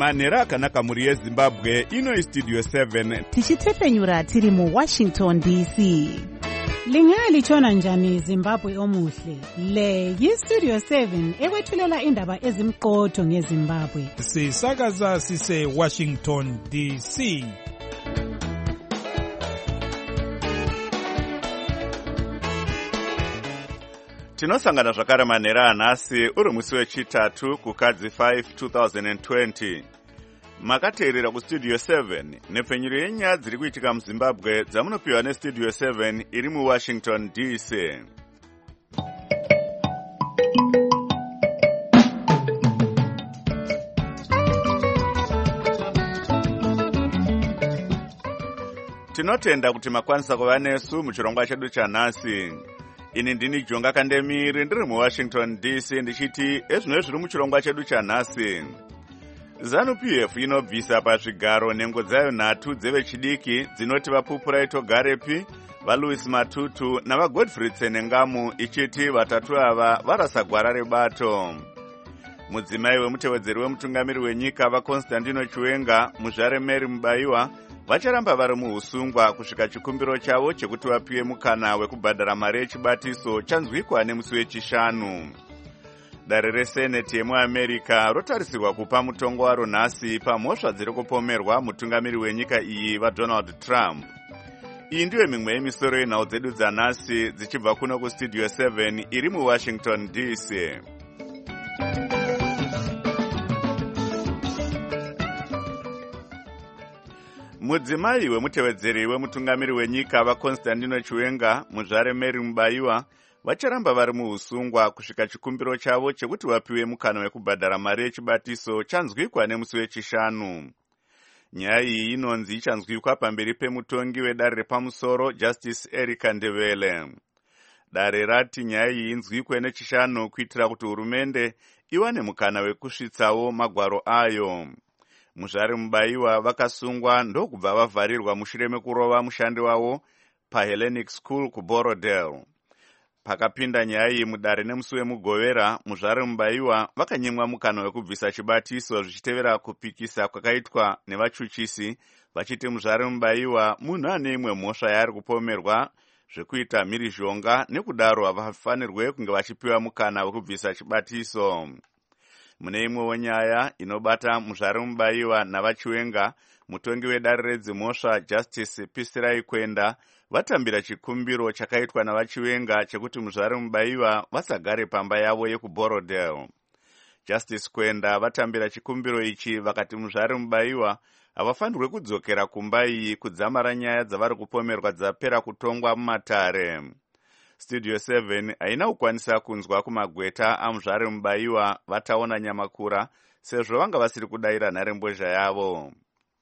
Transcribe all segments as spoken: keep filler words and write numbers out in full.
manhero akanaka mhuri yezimbabwe. Ino istudio seven tichitefenyura tiri mu Washington D C. Lingalitshona njani Zimbabwe omuhle? Le yistudio seven ekwethulela indaba ezimqotho ngeZimbabwe. Sisakaza sise Washington D C. Tinosangana zvakare manhero anhasi uri musi wechitatu kukadzi five two thousand twenty. Makateerera kustudio seven nepfenyuro yenyaya dziri kuitika muZimbabwe dzamunopiwa nestudio seven iri muWashington D C. Tinotenda kuti makwanisa kuva nesu muchirongwa chedu chanhasi. Ini ndini Jonga Kandemiri ndiri muWashington D C ndichiti ezvino zviri muchirongwa chedu chanhasi. ZANU-P F inobvisa pazvigaro nhengo dzayo nhatu dzevechidiki dzinoti vaPupurai Togarepi, vaLouis Matutu navaGodfrey Tsenengamu ichiti vatatu ava varasa gwara rebato. Mudzimai wemutevedzeri wemutungamiri wenyika vaConstantino Chiwenga, muzvare Mary Mubaiwa vacharamba vari muusungwa kusvika chikumbiro chavo chekuti vapiwe mukana wekubhadhara mari yechibatiso chanzwikwa nemusi wechishanu. Dare reseneti yemuAmerica rotarisirwa kupa mutongo waro nhasi pamhosva dziri kupomerwa mutungamiri wenyika iyi vaDonald Trump. Iyi ndiyo mimwe yemisoro yenhau dzedu dzanhasi dzichibva kuno kustudio seven iri muWashington D C. Mudzimai wemutevedzeri wemutungamiri wenyika vaConstantino Chiwenga, muzvare Mary Mubaiwa vacharamba vari muusungwa kusvika chikumbiro chavo chekuti vapiwe mukana wekubhadhara mari yechibatiso chanzwikwa nemusi wechishanu. Nyaya iyi inonzi ichanzwikwa pamberi pemutongi wedare repamusoro Justice Erica Ndebele. Dare rati nyaya iyi inzwikwe nechishanu kuitira kuti hurumende iwane mukana wekusvitsawo magwaro ayo. Muzvare Mubaiwa vakasungwa ndokubva vavharirwa mushure mekurova mushandi wavo paHellenic School kuBorodale. Pakapinda nyaya iyi mudare nemusi wemugovera, muzvare Mubaiwa vakanyimwa mukana wekubvisa chibatiso zvichitevera kupikisa kwakaitwa nevachuchisi vachiti muzvare Mubaiwa munhu ane imwe mhosva yaari kupomerwa zvekuita mhirizhonga nekudaro havafanirwe kunge vachipiwa mukana wekubvisa chibatiso. Mune imwewo nyaya inobata muzvare Mubaiwa navaChiwenga, mutongi wedare redzimhosva Justice Pisirai Kwenda vatambira chikumbiro chakaitwa navaChiwenga chekuti muzvare Mubaiwa vasagare pamba yavo yekuBorodale. Justice Kwenda vatambira chikumbiro ichi vakati muzvare Mubaiwa havafanirwe kudzokera kumba iyi kudzamara nyaya dzavari kupomerwa dzapera kutongwa mumatare. Studio seven haina kukwanisa kunzwa kumagweta amuzvare Mubaiwa vataona nyamakura sezvo vanga vasiri kudayira nharembozha yavo.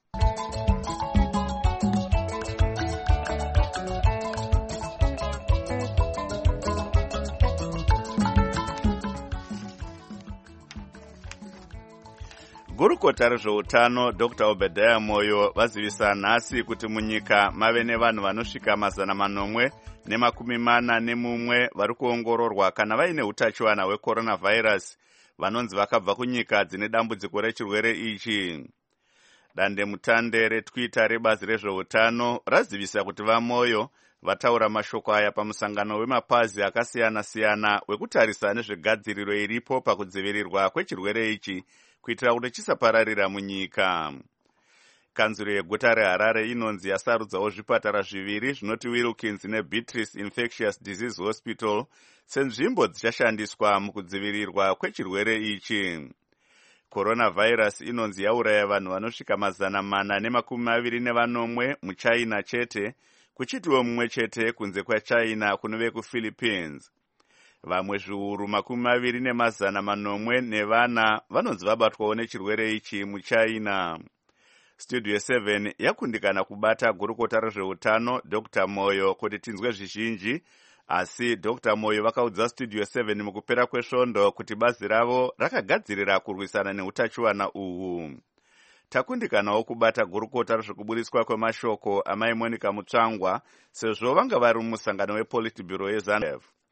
Gurukota rezveutano Doctor Obadiah Moyo vazivisa nhasi kuti munyika mave nevanhu vanosvika mazana manomwe nemakumi mana nemumwe vari kuongororwa kana vaine utachiwana hwecoronavirus vanonzi vakabva kunyika dzine dambudziko rechirwere ichi. Dande mutande retwitter rebazi rezveutano razivisa kuti vaMoyo vataura mashoko aya pamusangano wemapazi akasiyana-siyana wekutarisa nezvegadziriro iripo pakudzivirirwa kwechirwere ichi kuitira kuti chisapararira munyika. Kanzuro yeguta reHarare inonzi yasarudzawo zvipatara zviviri zvinoti Wilkins neBeatrice Infectious Disease Hospital senzvimbo dzichashandiswa mukudzivirirwa kwechirwere ichi. Coronavirus inonzi yauraya vanhu vanosvika mazana mana nemakumi maviri nevanomwe muChina chete, kuchitiwo mumwe chete kunze kwaChina kunove kuPhilippines. Vamwe zviuru makumi maviri nemazana manomwe nevana vanonzi vabatwawo nechirwere ichi muChina. Studio seven yakundikana kubata gurukota rezveutano Doctor Moyo kuti tinzwe zvizhinji, asi Doctor Moyo vakaudza Studio seven mukupera kwesvondo kuti bazi ravo rakagadzirira kurwisana neutachiwana uhu. Takundikanawo kubata gurukota rezvekubudiswa kwemashoko amai Monica Mutsvangwa sezvo vanga vari mumusangano wePolitburo yeZANU-P F.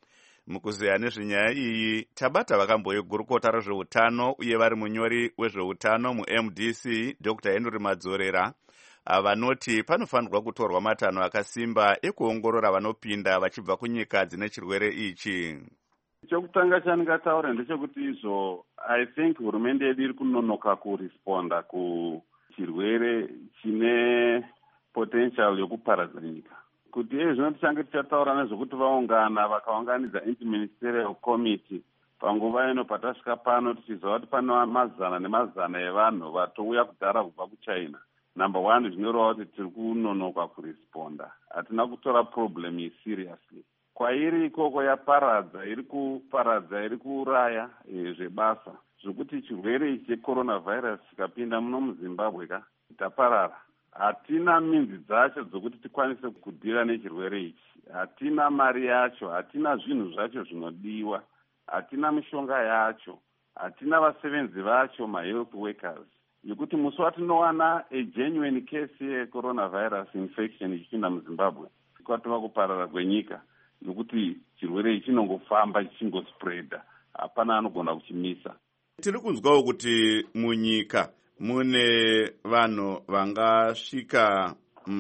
Mukuzeya nezvenyaya iyi tabata vakamboye gurukota rezveutano uye vari munyori wezveutano mu-M D C Doctor Henry Madzorera vanoti panofanirwa kutorwa matanho akasimba ekuongorora vanopinda vachibva kunyika dzine chirwere ichi. Chokutanga chandingataura ndechekuti izvo I think hurumende yedu iri kunonoka kuresponda kuchirwere chine potential yokuparadza nyika. Kuti izvo tichange tichataura nezvokuti vaungana vakaunganidza interministerial committee panguva ino patasvika pano tichiziva kuti pane mazana nemazana evanhu vatouya kudhara kubva kuchina. Number one, zvinoreva kuti tiri kunonoka kuresponda. Hatina kutora problem iyi seriously. Kwairi ikoko yaparadza, iri kuparadza, iri kuuraya zvebasa. Zvokuti chirwere ichi checoronavirus chikapinda muno muZimbabwe ka taparara. Hatina minzi dzacho dzokuti tikwanise kudhira nechirwere ichi. Hatina mari yacho, hatina zvinhu zvacho zvinodiwa, hatina mishonga yacho, hatina vasevenzi vacho, ma-health workers. Yekuti musi watinowana a genuine case ye-coronavirus infection ichipinda muZimbabwe, kwatova kuparara kwenyika, nokuti chirwere ichi chinongofamba chichingospreada, hapana anogona kuchimisa. Tiri kunzwawo kuti munyika mune vanhu vangasvika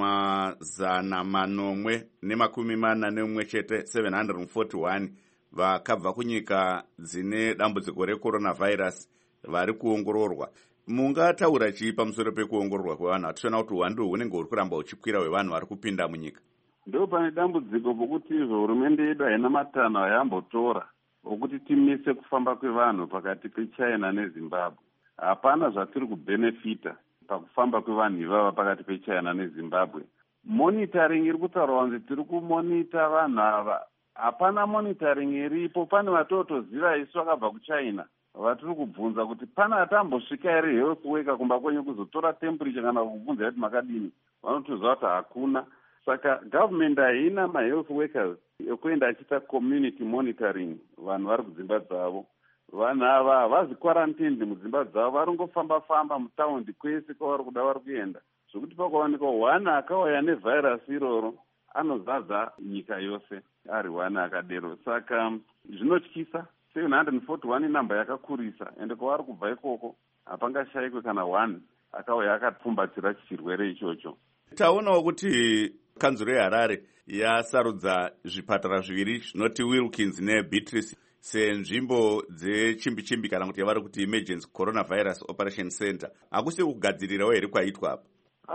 mazana manomwe nemakumi mana neumwe chete seven hundred forty-one vakabva kunyika dzine dambudziko recoronavirus vari kuongororwa. Mungataura chii pamusoro pekuongororwa kwevanhu? Hationa kuti uwandu hunenge huri kuramba huchikwira hwevanhu vari kupinda munyika. Ndo pane dambudziko pokuti izvo hurumende yedu haina matanho ayambotora okuti timise kufamba kwevanhu pakati peChina neZimbabwe. Hapana zvatiri kubenefita pakufamba kwevanhu ivava pakati peChina neZimbabwe. Monitoring iri kutaurwa kunzi tiri kumonita vanhu ava. Hapana monitoring iripo. Pane vatotoziva isu vakabva kuChina vatiri kubvunza kuti pana atambosvika here health worker kumba kwenyu kuzotora temperature kana kubvunza kuti makadini. Vanotoziva kuti hakuna. Saka government haina ma-health workers ekuenda achiita community monitoring vanhu vari kudzimba dzavo. Vanhu ava havazi quarantined mudzimba dzavo, vari ngofamba-famba mutaundi kwese kwavari kuda vari kuenda. Zvokuti pakuwanikwa one akauya nevhairasi iroro anozadza nyika yose ari one akadero. Saka zvinotyisa. seven hundred forty-one namba yakakurisa, ende kwavari kubva ikoko hapangashayikwe kana one akauya akapfumbatira chirwere ichocho. Taonawo kuti kanzuro yeHarare yasarudza zvipatara zviviri zvinoti Wilkins neBeatrice senzvimbo dzechimbi-chimbi kana kuti yavari kuti emergency coronavirus operation center. Hakusi kugadzirirawo here kwaitwa apa?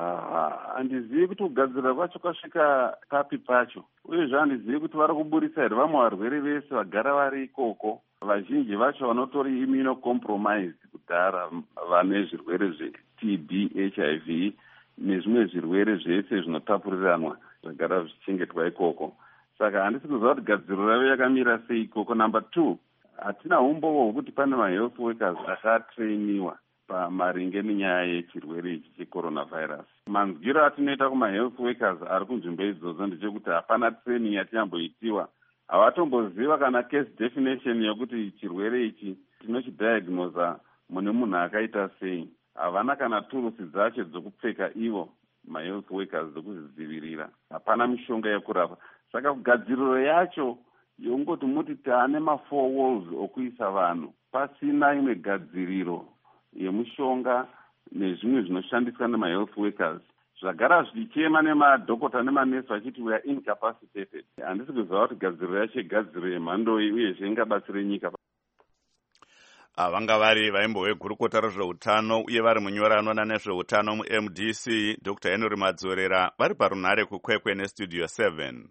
Handizivi kuti kugadzirira kwacho kwasvika papi pacho, uyezve handizivi kuti vari kuburisa here vamwe varwere vese vagara vari ikoko. Vazhinji vacho vanotori immunocompromised kudhara, vane zvirwere zveT B, H I V nezvimwe zvirwere zvese zvinotapuriranwa zvagara zvichengetwa ikoko. Saka handisi kuziva kuti gadziro ravo yakamira sei ikoko. Number two, hatina umbowo hwekuti pane ma-health workers akatrainiwa pamaringe nenyaya yechirwere ichi checoronavirus. Manzwiro atinoita kuma-health workers ari kunzvimbo idzodzo ndechekuti hapana training yatinyamboitiwa. Havatomboziva kana case definition yokuti chirwere ichi tinochidiagnosa mune munhu akaita sei. Havana kana turusi dzacho dzokupfeka ivo ma-health workers dzokuzvidzivirira. Hapana mishonga yekurapa. Saka kugadziriro yacho yongoti muti taane ma-four walls okuisa vanhu pasina imwe gadziriro yemushonga nezvimwe zvinoshandiswa nema-health workers. Zvagara zvichichema nemadhokota nemanesi vachiti we are incapacitated. Handisi kuziva kuti gadziriro yacho igadziriro yemhando iyi uyezve ingabatsire nyika. Vanga vari vaimbowe gurukota rezveutano uye vari munyori anoona nezveutano mu-M D C Doctor Henry Madzorera vari parunhare kukwekwe nestudio seven.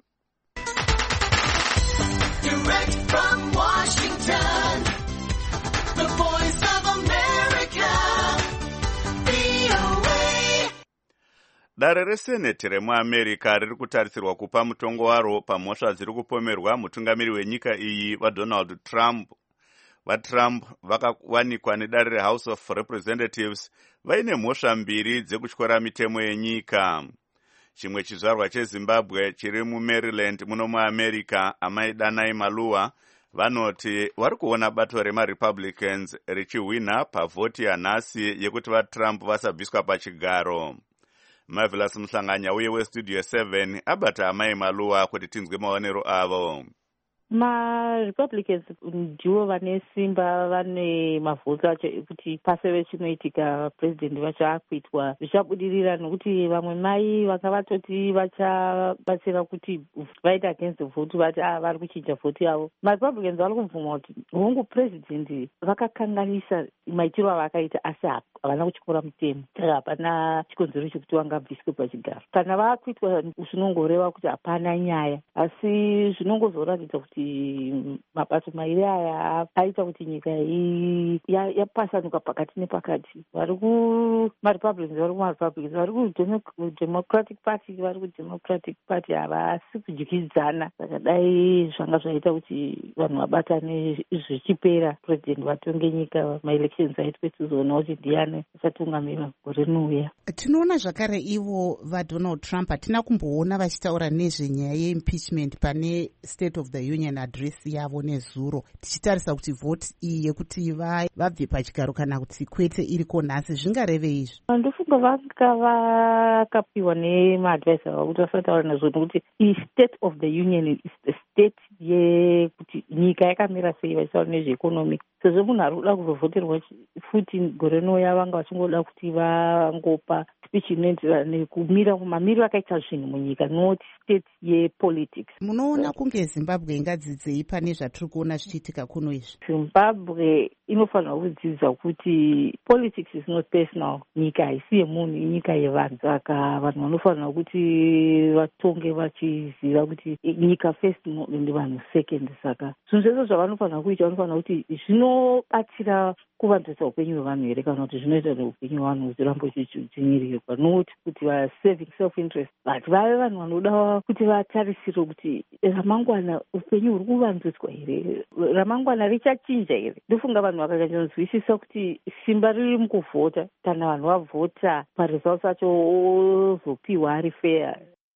Direct from Washington, the voice of America, V O A. Dare reseneti remuAmerica riri kutarisirwa kupa mutongo waro pamhosva dziri kupomerwa mutungamiri wenyika iyi vaDonald Trump. VaTrump vakawanikwa nedare reHouse of Representatives vaine mhosva mbiri dzekutyora mitemo yenyika. Chimwe chizvarwa cheZimbabwe chiri muMaryland muno muAmerica, amai Danai Maluwa, vanoti vari kuona bato remaRepublicans richihwina pavhoti yanhasi yekuti vaTrump vasabviswa pachigaro. Marvelous Muhlanganya uye westudio seven abata amai Maluwa kuti tinzwe maonero avo. marepublicans ndivo vane simba, vane mavhoti acho ekuti paseve chinoitika president vacho akuitwa zvichabudirira, nokuti vamwe mai vanga vatoti vachabatsira kuti vaita against vhoti vati ah vari kuchinja vhoti yavo. Marepublicans vari kubvuma kuti hongu president vakakanganisa maitiro avakaita asi havana kuchikora mutemo, saka hapana chikonzero chekuti vangabviswe pachigaro. Kana vakuitwa zvinongoreva kuti hapana nyaya, asi zvinongozoratidza kuti mabato mairi aya aita kuti nyika yapasanuka pakati nepakati. Vari kumarepublicans vari kumarepublicans, vari kudemocratic party vari kudemocratic party, havasi kudyidzana. Saka dai zvanga zvaita kuti vanhu vabatane zvichipera president vatonge nyika, maelections aitwe tizoona kuti ndiani achatungamira gore rinouya. Tinoona zvakare ivo vaDonald Trump hatina kumboona vachitaura nezvenyaya yeimpeachment pane State of the Union address yavo nezuro, tichitarisa kuti vhoti iyi yekuti vabve pachigaro kana kuti kwete iriko nhasi, zvingareve izvi? Ndofunga vanga vakapiwa nemaadvice avo kuti vasataura nezvo, nokuti iyi State of the Union is the state yekuti nyika yakamira sei, vachitaura nezveeconomy. Sezvo munhu ari kuda kuzovhoterwa futi gore rinouya, vanga vachingoda kuti vangopa speech inoenderana nekumira mamiriro akaita zvinhu munyika, not state yepolitics. Munoona kunge Zimbabwe ingadzidzei pane zvatiri kuona zvichiitika kuno izvi? Zimbabwe inofanira kudzidza kuti politics is not personal. Nyika haisi yemunhu, inyika yevanhu. Saka vanhu vanofanira kuti vatonge vachiziva kuti nyika first ndi vanhu second. Saka zvinhu zvese zvavanofanira kuita, vanofanira kuti zvinobatsira kuvanzisa upenyu hwevanhu here, kana kuti zvinoita kuti upenyu hwevanhu huzirambo chidzvinyirirwa, nokuti kuti vasaving self interest, but vave vanhu vanoda kuti vatarisire kuti ramangwana upenyu huri kuvanziswa here, ramangwana richachinja here. Ndofunga vanhu vakanyatsanzwisisa kuti simba riri mukuvhota, kana vanhu vavhota paresults acho ozopiwa ari fair.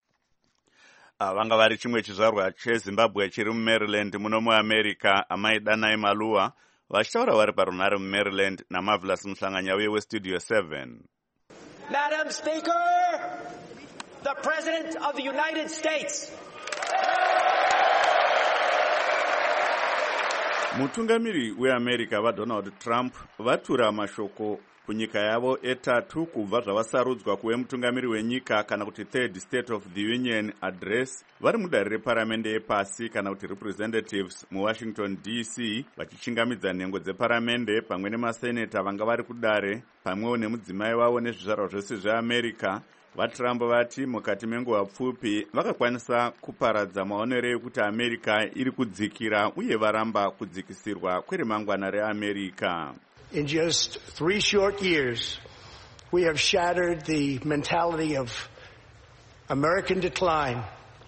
Vanga vari chimwe chizvarwa cheZimbabwe chiri muMaryland muno muAmerica, amai Danai Maluwa vachitaura vari parunhare muMaryland naMarvelous Muhlanganyauye weStudio seven. Madam Speaker, the President of the United States. Mutungamiri weAmerica vaDonald Trump vatura mashoko kunyika yavo etatu kubva zvavasarudzwa kuve mutungamiri wenyika kana kuti third State of the Union address vari mudare reparamende yepasi kana kuti representatives muWashington D C, vachichingamidza nhengo dzeparamende pamwe nemaseneta vanga vari kudare pamwewo nemudzimai wavo nezvizvarwa zvose zveAmerica. VaTrump vati mukati menguva pfupi vakakwanisa kuparadza maonero ekuti America iri kudzikira uye varamba kudzikisirwa kweremangwana reAmerica. In just three short years, we have shattered the mentality of American decline,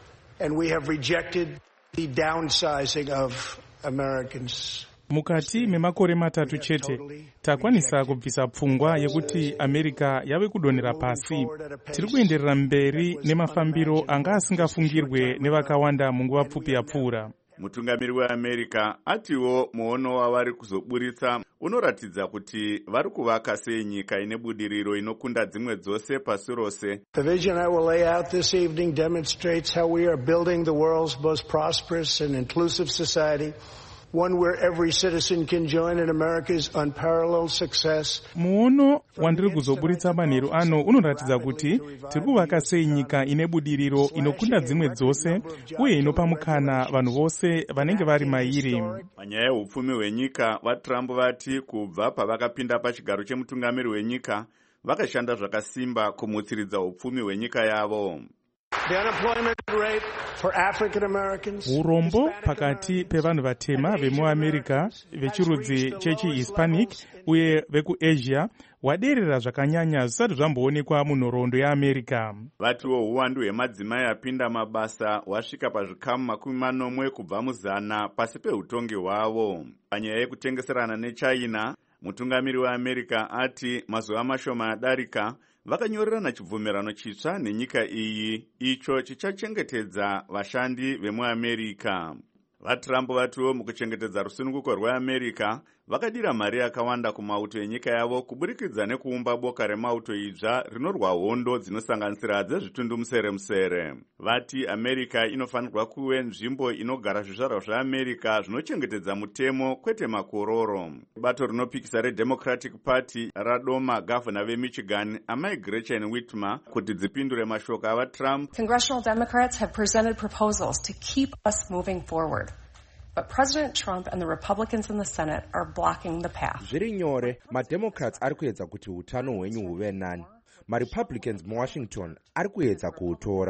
and we have rejected the downsizing of Americans. Mukati memakore matatu chete takwanisa kubvisa pfungwa yekuti America yave kudonera pasi. Tiri kuenderera mberi nemafambiro anga asingafungirwe nevakawanda munguva pfupi yapfuura. Mutungamiri weAmerica atiwo muono wavari kuzoburitsa unoratidza kuti vari kuvaka sei nyika ine budiriro inokunda dzimwe dzose pasi rose. The vision I will lay out this evening demonstrates how we are building the world's most prosperous and inclusive society, one where every citizen can join in America's unparalleled success. Muono wandiri kuzoburitsa manheru ano unoratidza kuti tiri kuvaka sei nyika ine budiriro inokunda dzimwe dzose uye inopa mukana vanhu vose vanenge vari mairi. Panyaya yeupfumi hwenyika, vaTrump vati kubva pavakapinda pachigaro chemutungamiri wenyika vakashanda zvakasimba kumutsiridza upfumi hwenyika yavo. The unemployment rate for African Americans. Urombo pakati pevanhu vatema vemuAmerica vechirudzi chechiHispanic uye vekuAsia waderera zvakanyanya zvisati zvamboonekwa munhoroondo yeAmerica. Vatiwo uwandu hwemadzimai apinda mabasa hwasvika pazvikamu makumi manomwe kubva muzana pasi peutongi hwavo. Panyaya yekutengeserana neChina, mutungamiri weAmerica ati mazuva mashoma adarika vakanyorerana chibvumirano chitsva nenyika iyi, icho chichachengetedza vashandi vemuAmerica. VaTrump vatiwo mukuchengetedza rusununguko rweAmerica vakadira mari yakawanda kumauto enyika yavo kuburikidza nekuumba boka remauto idzva rinorwa hondo dzinosanganisira dzezvitundumusere-musere. Vati America inofanirwa kuve nzvimbo inogara zvizvarwa zveAmerica zvinochengetedza mutemo kwete makororo. Bato rinopikisa reDemocratic Party radoma gavhana veMichigan amai Gretchen Whitmer kuti dzipindure mashoko avaTrump. Congressional Democrats have presented proposals to keep us moving forward. But President Trump and the Republicans in the Senate are blocking the path. Zviri nyore, maDemocrats ari kuedza kuti utano hwenyu huve nani. MaRepublicans muWashington ari kuedza kuutora.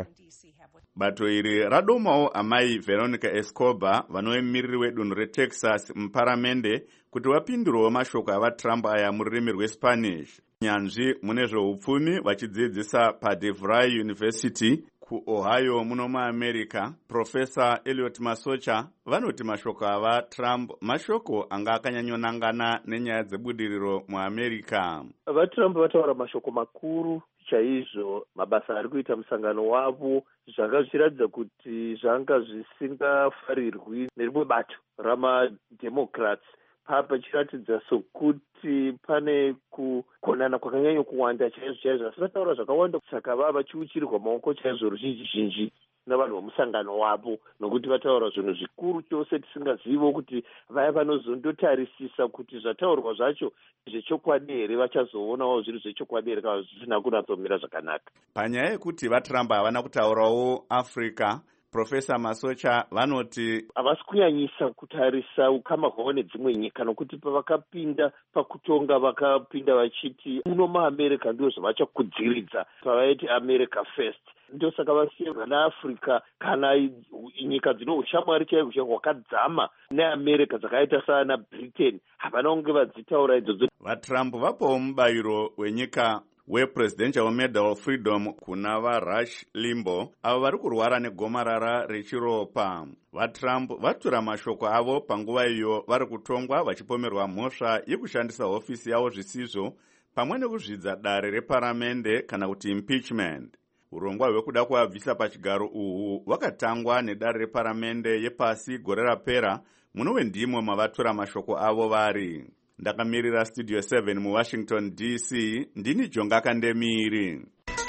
Bato iri radomawo amai Veronica Escobar vanoemiriri wedunhu reTexas muparamende kuti vapindurewo mashoko avaTrump aya mururimi rweSpanish. Nyanzvi mune zveupfumi vachidzidzisa paDeVry University kuOhio muno muAmerica, Profesa Elliot Masocha vanoti mashoko ava Trump mashoko anga akanyanyonangana nenyaya dzebudiriro muAmerica. VaTrump vataura mashoko makuru chaizvo. Mabasa ari kuita musangano wavo zvanga zvichiratidza kuti zvanga zvisingafarirwi nerimwe bato ramaDemocrats. Papa chiratidza sokuti pane kugonana kwakanyanya kuwanda chaizvo chaizvo. Asi vataura zvakawanda saka vava vachiuchirirwa maoko chaizvo ruzhinji zhinji navanhu vomusangano wavo, nokuti vataura zvinhu zvikuru chose tisingazivo kuti vaya vanozondotarisisa kuti zvataurwa zvacho zvechokwadi here vachazoonawo zviri zvechokwadi here kana zvisina kunatsomira zvakanaka. Panyaya yekuti vaTrump havana kutaurawo Africa, Profesa Masocha vanoti havasi kunyanyisa kutarisa ukama hwavo nedzimwe nyika, nokuti pavakapinda pakutonga vakapinda vachiti muno muAmerica ndizvo zvavachakudziridza pavaiti America First. Ndosaka vasiya vanaAfrica kana nyika dzino ushamwari chaihwo chaihwo hwakadzama neAmerica dzakaita sana Britain havana kunge vadzitaura idzodzo. VaTrump vapawo mubayiro wenyika wePresidential Medal of Freedom kuna vaRush Limbaugh avo vari kurwara negomarara rechiropa. VaTrump vatura mashoko avo panguva iyo vari kutongwa vachipomerwa mhosva yekushandisa hofisi yavo zvisizvo pamwe nekuzvidza dare reparamende kana kuti impeachment. Urongwa hwekuda kuvabvisa pachigaro uhu hwakatangwa nedare reparamende yepasi gore rapera, munove ndimo mavatura mashoko avo vari. Ndakamirira Studio seven mu Washington D C, ndini Jonga Kandemiri.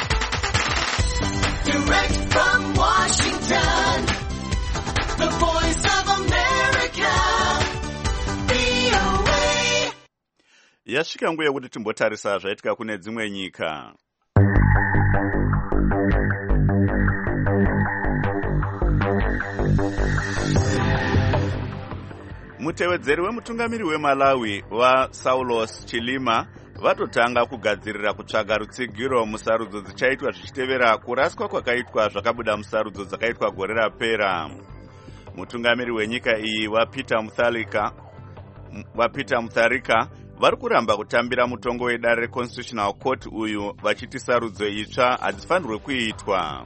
Direct from Washington, the voice of America, V O A. Yasvika nguva yekuti timbotarisa zvaitika kune dzimwe nyika. Mutevedzeri wemutungamiri weMalawi vaSaulos Chilima vatotanga kugadzirira kutsvaga rutsigiro musarudzo dzichaitwa zvichitevera kuraswa kwakaitwa zvakabuda musarudzo dzakaitwa gore rapera. Mutungamiri wenyika iyi waPeter Mutharika waPeter Mutharika vari kuramba kutambira mutongo wedare reConstitutional Court uyu vachiti sarudzo itsva hadzifanirwe kuitwa.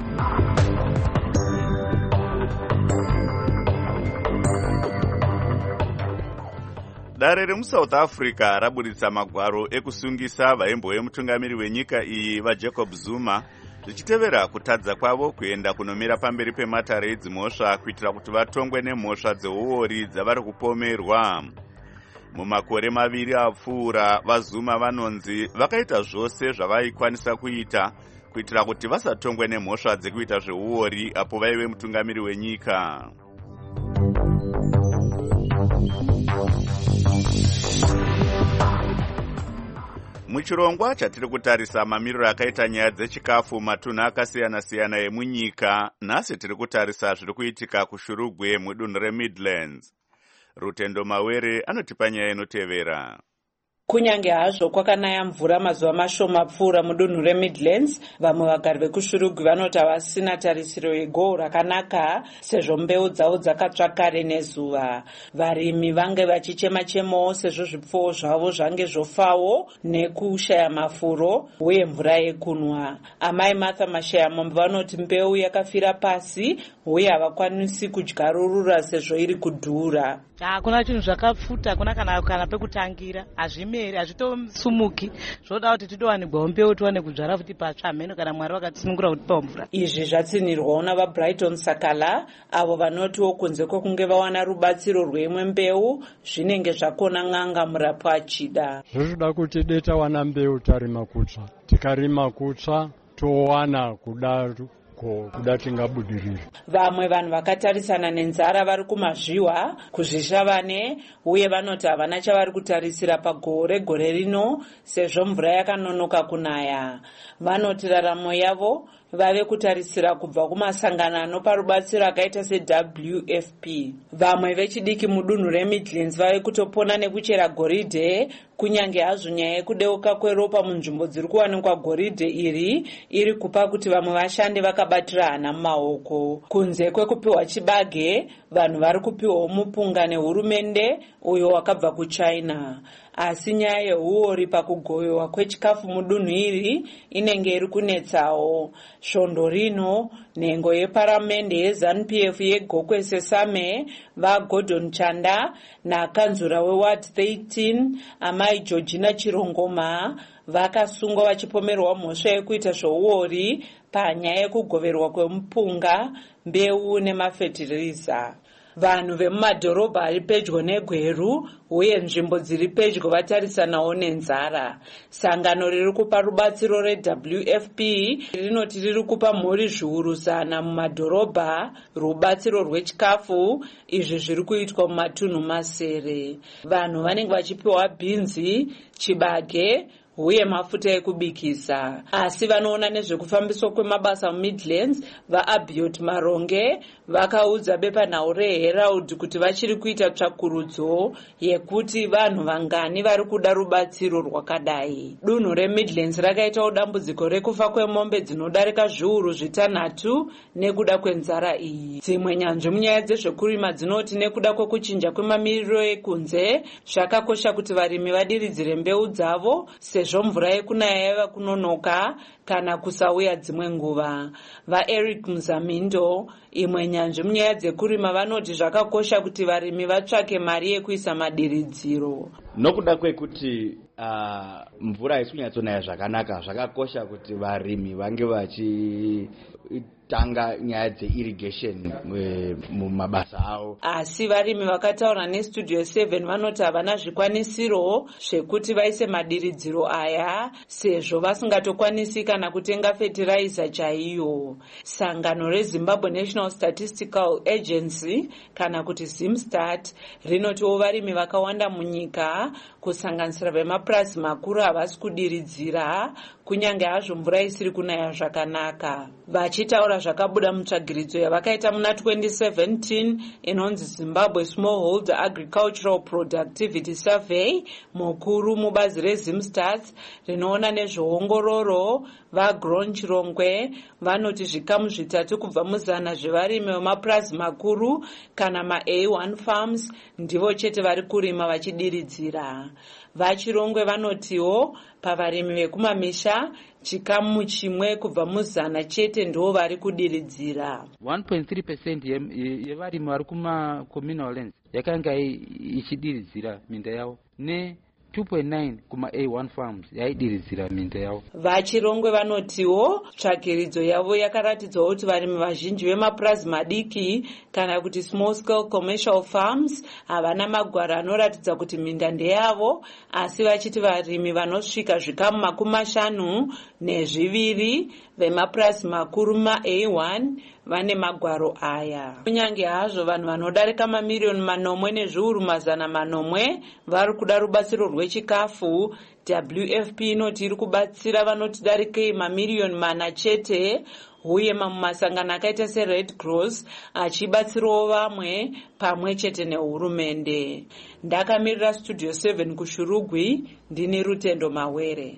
Dare remuSouth Africa rabuditsa magwaro ekusungisa vaimbo vemutungamiri wenyika iyi vaJacob Zuma zvichitevera kutadza kwavo kuenda kunomira pamberi pematare edzimhosva kuitira kuti vatongwe nemhosva dzeuori dzavari kupomerwa. Mumakore maviri apfuura vaZuma vanonzi vakaita zvose zvavaikwanisa kuita kuitira kuti vasatongwe nemhosva dzekuita zveuori apo vaive mutungamiri wenyika. Muchirongwa chatiri kutarisa mamiriro akaita nyaya dzechikafu matunhu akasiyana-siyana emunyika, nhasi tiri kutarisa zviri kuitika kuShurugwe mudunhu reMidlands. Rutendo Mawere anotipa nyaya inotevera. Kunyange hazvo kwakanaya mvura mazuva mashoma pfuura mudunhu reMidlands, vamwe vagari vekuShurugwe vanoti havasina tarisiro yegohwo rakanaka sezvo mbeu dzavo dzakatsva kare nezuva. Varimi vange vachichema-chemawo sezvo zvipfuwo zvavo zvange zvofawo nekushaya mafuro uye mvura yekunwa. Amai Martha Mashayamombe vanoti mbeu yakafira pasi uye havakwanisi kudya rurura sezvo iri kudhura. Hakuna chinhu zvakapfuta, kuna kana kana pekutangira, hazvime here hazvitosumuki zvoda kuti tidowanigwawo mbeu tiwane kudzvara futi patsva hameno kana mwari vakatisunungura kutipawo mvura. Izvi zvatsinirwawo navabrighton sakala avo vanotiwo kunze kwekunge vawana rubatsiro rweimwe mbeu zvinenge zvakona n'anga murapwa achida. Zvoda kuti dei tawana mbeu tarima kutsva, tikarima kutsva towana kudaro kuda tingabudirira. Vamwe vanhu vakatarisana nenzara vari kumazviwa kuzvishavane uye vanoti havana chavari kutarisira pagore gore rino sezvo mvura yakanonoka kunaya. Vanoti raramo yavo vave kutarisira kubva kumasangano anopa rubatsiro akaita seW F P. Vamwe vechidiki mudunhu reMidlands vave kutopona nekuchera goridhe kunyange hazvo nyaya yekudeuka kweropa munzvimbo dziri kuwanikwa goridhe iri iri kupa kuti vamwe vashande vakabatira hana mumaoko. Kunze kwekupiwa chibage, vanhu vari kupiwawo mupunga nehurumende uyo wakabva kuChina. Asi nyaya yeuori pakugoyewa kwechikafu mudunhu iri inenge iri kunetsawo. Svondo rino nhengo yeparamende yeZANU P F yeGokwe Sesame vaGordon Chanda nakanzura weward thirteen amai Georgina Chirongoma vakasungwa vachipomerwa mhosva yekuita zvouori panyaya yekugoverwa kwemupunga, mbeu nemafetiriza. Vanhu vemumadhorobha ari pedyo negweru uye nzvimbo dziri pedyo vatarisanawo nenzara. Sangano riri kupa rubatsiro reW F P rinoti riri kupa mhuri zviuru zana mumadhorobha rubatsiro rwechikafu. Izvi zviri kuitwa mumatunhu masere. Vanhu vanenge vachipiwa bhinzi, chibage uye mafuta ekubikisa. Asi vanoona nezvekufambiswa kwemabasa muMidlands vaAbiot Maronge vakaudza bepanhau reHerald kuti vachiri kuita tsvakurudzo yekuti vanhu vangani vari kuda rubatsiro rwakadai. Dunhu reMidlands rakaitawo dambudziko rekufa kwemombe dzinodarika zviuru zvitanhatu nekuda kwenzara iyi. Dzimwe nyanzvi munyaya dzezvekurima dzinoti nekuda kwekuchinja kwemamiriro ekunze zvakakosha kuti varimi vadiridzire mbeu dzavo sezvo mvura yekunaya yava kunonoka kana kusauya dzimwe nguva. VaEric Muzamindo, imwe nyanzvi munyaya dzekurima, vanoti zvakakosha kuti varimi vatsvake mari yekuisa madiridziro. Nokuda kwekuti uh, mvura haisi kunyatsonaya zvakanaka, zvakakosha kuti varimi vange vachitanga nyaya dzeirrigation mumabasa avo. Asi varimi vakataura neStudio seven vanoti havana zvikwanisiro zvekuti vaise madiridziro aya sezvo vasingatokwanisi kana kutenga fetiraiza chaiyo. Sangano reZimbabwe National Statistical Agency kana kuti ZimStat rinotiwo varimi vakawanda munyika kusanganisira vemapurazi makuru havasi kudiridzira kunyange hazvo mvura isiri kunaya zvakanaka. Vachitaura zvakabuda mutsvagiridzo yavakaita muna twenty seventeen inonzi Zimbabwe Smallholder Agricultural Productivity Survey, mukuru mubazi reZimStats rinoona nezveongororo vaGron Chirongwe vanoti zvikamu zvitatu kubva muzana zvevarimi vemapurazi makuru kana maA one farms ndivo chete vari kurima vachidiridzira. VaChirongwe vanotiwo pavarimi vekumamisha chikamu chimwe kubva muzana chete ndivo vari kudiridzira. one point three percent yevarimi vari kuma-communal lands yakanga ichidiridzira minda yavo ne two point nine kumaA one farms yaidiridzira minda yavo. VaChirongwe vanotiwo tsvagiridzo yavo yakaratidzawo kuti varimi vazhinji vemapurazi madiki kana kuti small scale commercial farms havana magwaro anoratidza kuti minda ndeyavo, asi vachiti varimi vanosvika zvikamu makumi mashanu nezviviri vemapurazi makuru maA one vane magwaro aya. Kunyange hazvo vanhu vanodarika mamiriyoni manomwe nezviuru mazana manomwe vari kuda rubatsiro rwechikafu, W F P inoti iri kubatsira vanoti darikei mamiriyoni mana chete uye mamwe masangano akaita seRed Cross achibatsirawo vamwe pamwe chete nehurumende. Ndakamirira Studio seven kuShurugwi, ndini Rutendo Mawere.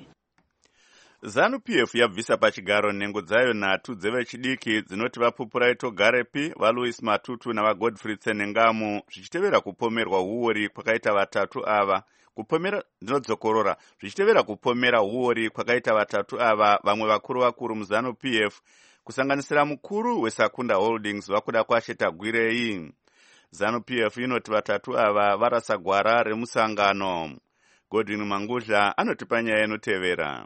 ZANU P F yabvisa pachigaro nhengo dzayo nhatu dzevechidiki dzinoti vaPupurai Togarepi, vaLouis Matutu navaGodfrey Tsenengamu zvichitevera kupomerwa uori kwakaita vatatu ava. Kupomera ndinodzokorora zvichitevera kupomera uori kwakaita vatatu ava vamwe vakuru vakuru muZANU P F kusanganisira mukuru weSakunda Holdings vakuda kwasheta Gwirei. ZANU P F inoti vatatu ava varasa gwara remusangano. Godwin Manguzha anotipa nyaya inotevera.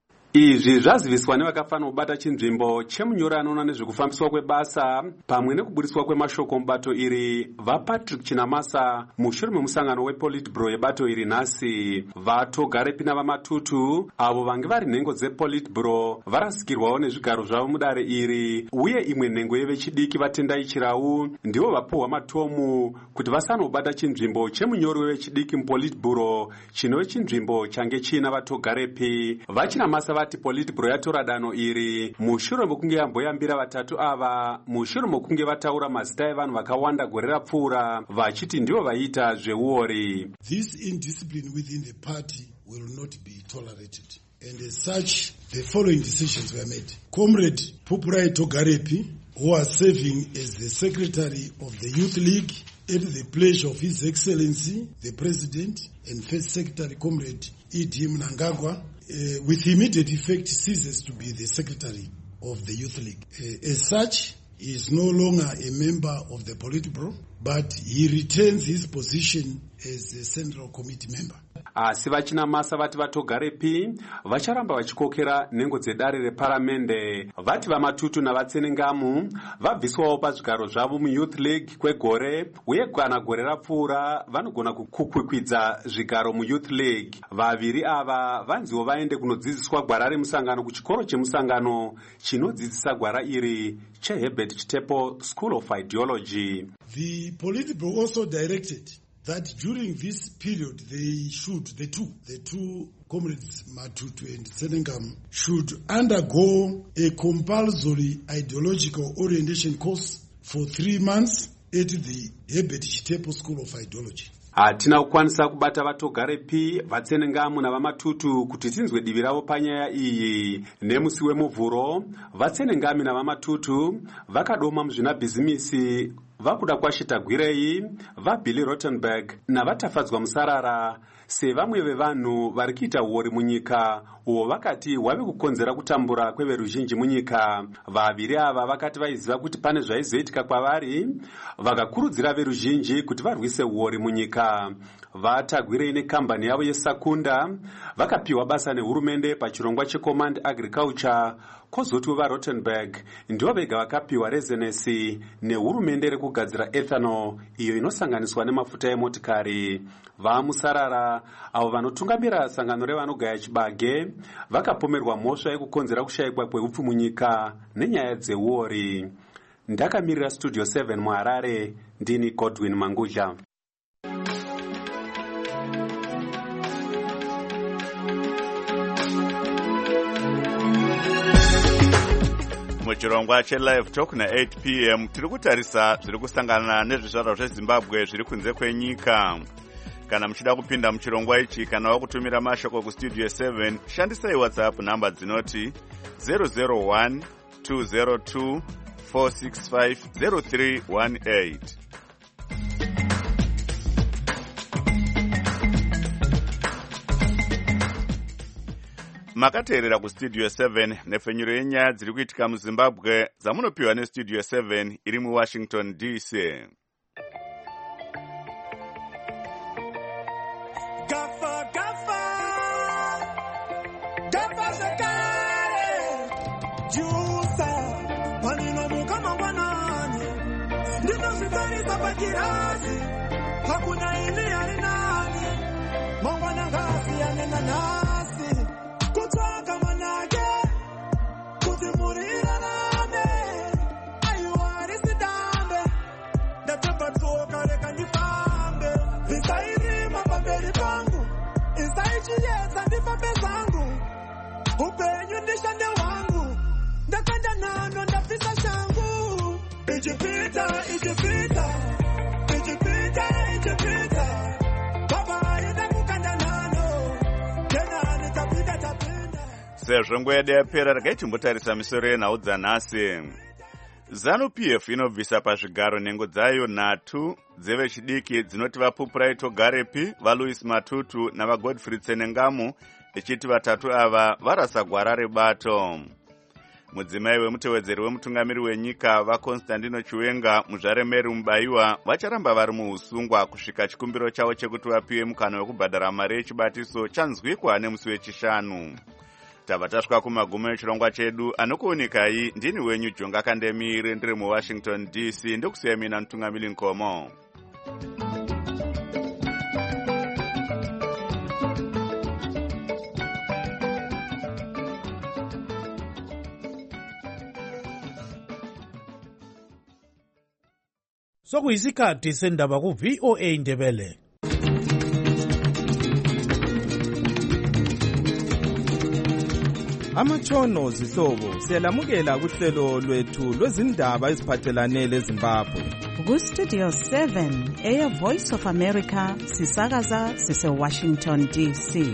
Izvi zvaziviswa nevakafanira kubata chinzvimbo chemunyori anoona nezvekufambiswa kwebasa pamwe nekuburiswa kwemashoko mubato iri vaPatrick Chinamasa mushure memusangano wePolitburo yebato iri nhasi. VaTogarepi navaMatutu avo vange vari nhengo dzePolitburo varasikirwawo nezvigaro zvavo mudare iri, uye imwe nhengo yevechidiki vaTendai Chirau ndivo vapuhwa matomu kuti vasanobata chinzvimbo chemunyori wevechidiki muPolitburo chinove chinzvimbo change chiina vaTogarepi. VaChinamasa vati Politburo yatora danho iri mushure mokunge yamboyambira vatatu ava mushure mokunge vataura mazita evanhu vakawanda gore rapfuura vachiti ndivo vaiita zveuori. This indiscipline within the party will not be tolerated, and as such the following decisions were made. Comrade Pupurai Togarepi, who was serving as the secretary of the Youth League at the pleasure of His Excellency the President and First Secretary Comrade E D Mnangagwa, Uh, with immediate effect ceases to be the secretary of the Youth League. Uh, as such, he is no longer a member of the Politburo, but he retains his position as a Central Committee member. Asi vaChinamasa vati vaTogarepi vacharamba vachikokera nhengo dzedare reparamende. Vati vaMatutu navatsenengamu vabviswawo pazvigaro zvavo muYouth League kwegore, uye kana gore rapfuura vanogona kukwikwidza zvigaro muYouth League. Vaviri ava vanziwo vaende kunodzidziswa gwara remusangano kuchikoro chemusangano chinodzidzisa gwara iri cheHerbert Chitepo School of Ideology. The Politburo also directed that during this period they should, the two, the two comrades Matutu and Tsenengam should undergo a compulsory ideological orientation course for three months at the Herbert Chitepo School of Ideology. Hatina kukwanisa kubata vaTogarepi, vaTsenengamu navaMatutu kuti tinzwe divi ravo panyaya iyi. Nemusi wemuvhuro, vaTsenengami navaMatutu vakadoma muzvinabhizimisi vakuda kwashita Gwirei, vaBilly Rottenberg navatafadzwa Musarara sevamwe vevanhu vari kuita uori munyika uwo vakati wave kukonzera kutambura kweveruzhinji munyika. Vaviri ava vakati vaiziva kuti pane zvaizoitika kwavari, vakakurudzira veruzhinji kuti varwise uori munyika. VaTagwirei nekambani yavo yeSakunda vakapiwa basa nehurumende pachirongwa cheCommand Agriculture, kozoti vaRottenberg ndivo vega vakapiwa rezenesi nehurumende rekugadzira ethanol iyo inosanganiswa nemafuta emotikari. VaMusarara avo vanotungamira sangano revanogaya chibage vakapomerwa mhosva yekukonzera kushayikwa kweupfu munyika nenyaya dzeuori. Ndakamirira Studio seven muHarare, ndini Godwin Manguzha. Muchirongwa cheLive Talk na eight p m tiri kutarisa zviri kusangana nezvizvarwa zveZimbabwe zviri kunze kwenyika. Kana muchida kupinda muchirongwa ichi kana wakutumira mashoko kustudio seven, shandisai WhatsApp namba dzinoti zero zero one two zero two four six five zero three one eight. Makateerera kustudio seven nefenyuro yenyaya dziri kuitika muZimbabwe dzamunopiwa nestudio seven iri muWashington D C. Gafa gafa gafa zakare jusa panino mukama mwanani ndino zitari zabakirazi hakuna ili alinani mwana ngazi yanena nasi kutaka manake kutimurira name ayuari sidambe ndatamba tsoka reka ndifambe visairima pamberi pangu isaichiyedza ndifambe zangu upenyu ndishande wangu ndakanda nano ndafisa shangu ichipita ichipita ichipita ichipita baba ida kukanda nano tena nitapinda tapinda. Sezvo nguva yedu yapera, regai timbotarisa misoro yenhau dzanhasi. ZANU-P F inobvisa pazvigaro nhengo dzayo nhatu dzevechidiki dzinoti vaPupurai Togarepi, vaLouis Matutu navaGodfrey Tsenengamu, ichiti vatatu ava varasa gwara rebato. mudzimai wemutevedzeri wemutungamiri wenyika vakonstantino chiwenga muzvaremeri mubayiwa vacharamba vari muusungwa kusvika chikumbiro chavo chekuti vapiwe mukana wekubhadhara mari yechibatiso chanzwikwa nemusi wechishanu. Tabva tasvika kumagumo echirongwa chedu, anokuonekai ndini wenyu Jonga Kandemire ndiri muWashington D C, ndokusiya mina mutungamiri Nkomo. Sokuyisikhathi sendaba ku V O A Ndebele. Amatshono zihlobo siyalamukela kuhlelo lwethu lwezindaba eziphathelane leZimbabwe. Ku Studio seven eya Voice of America sisakaza sise Washington D C.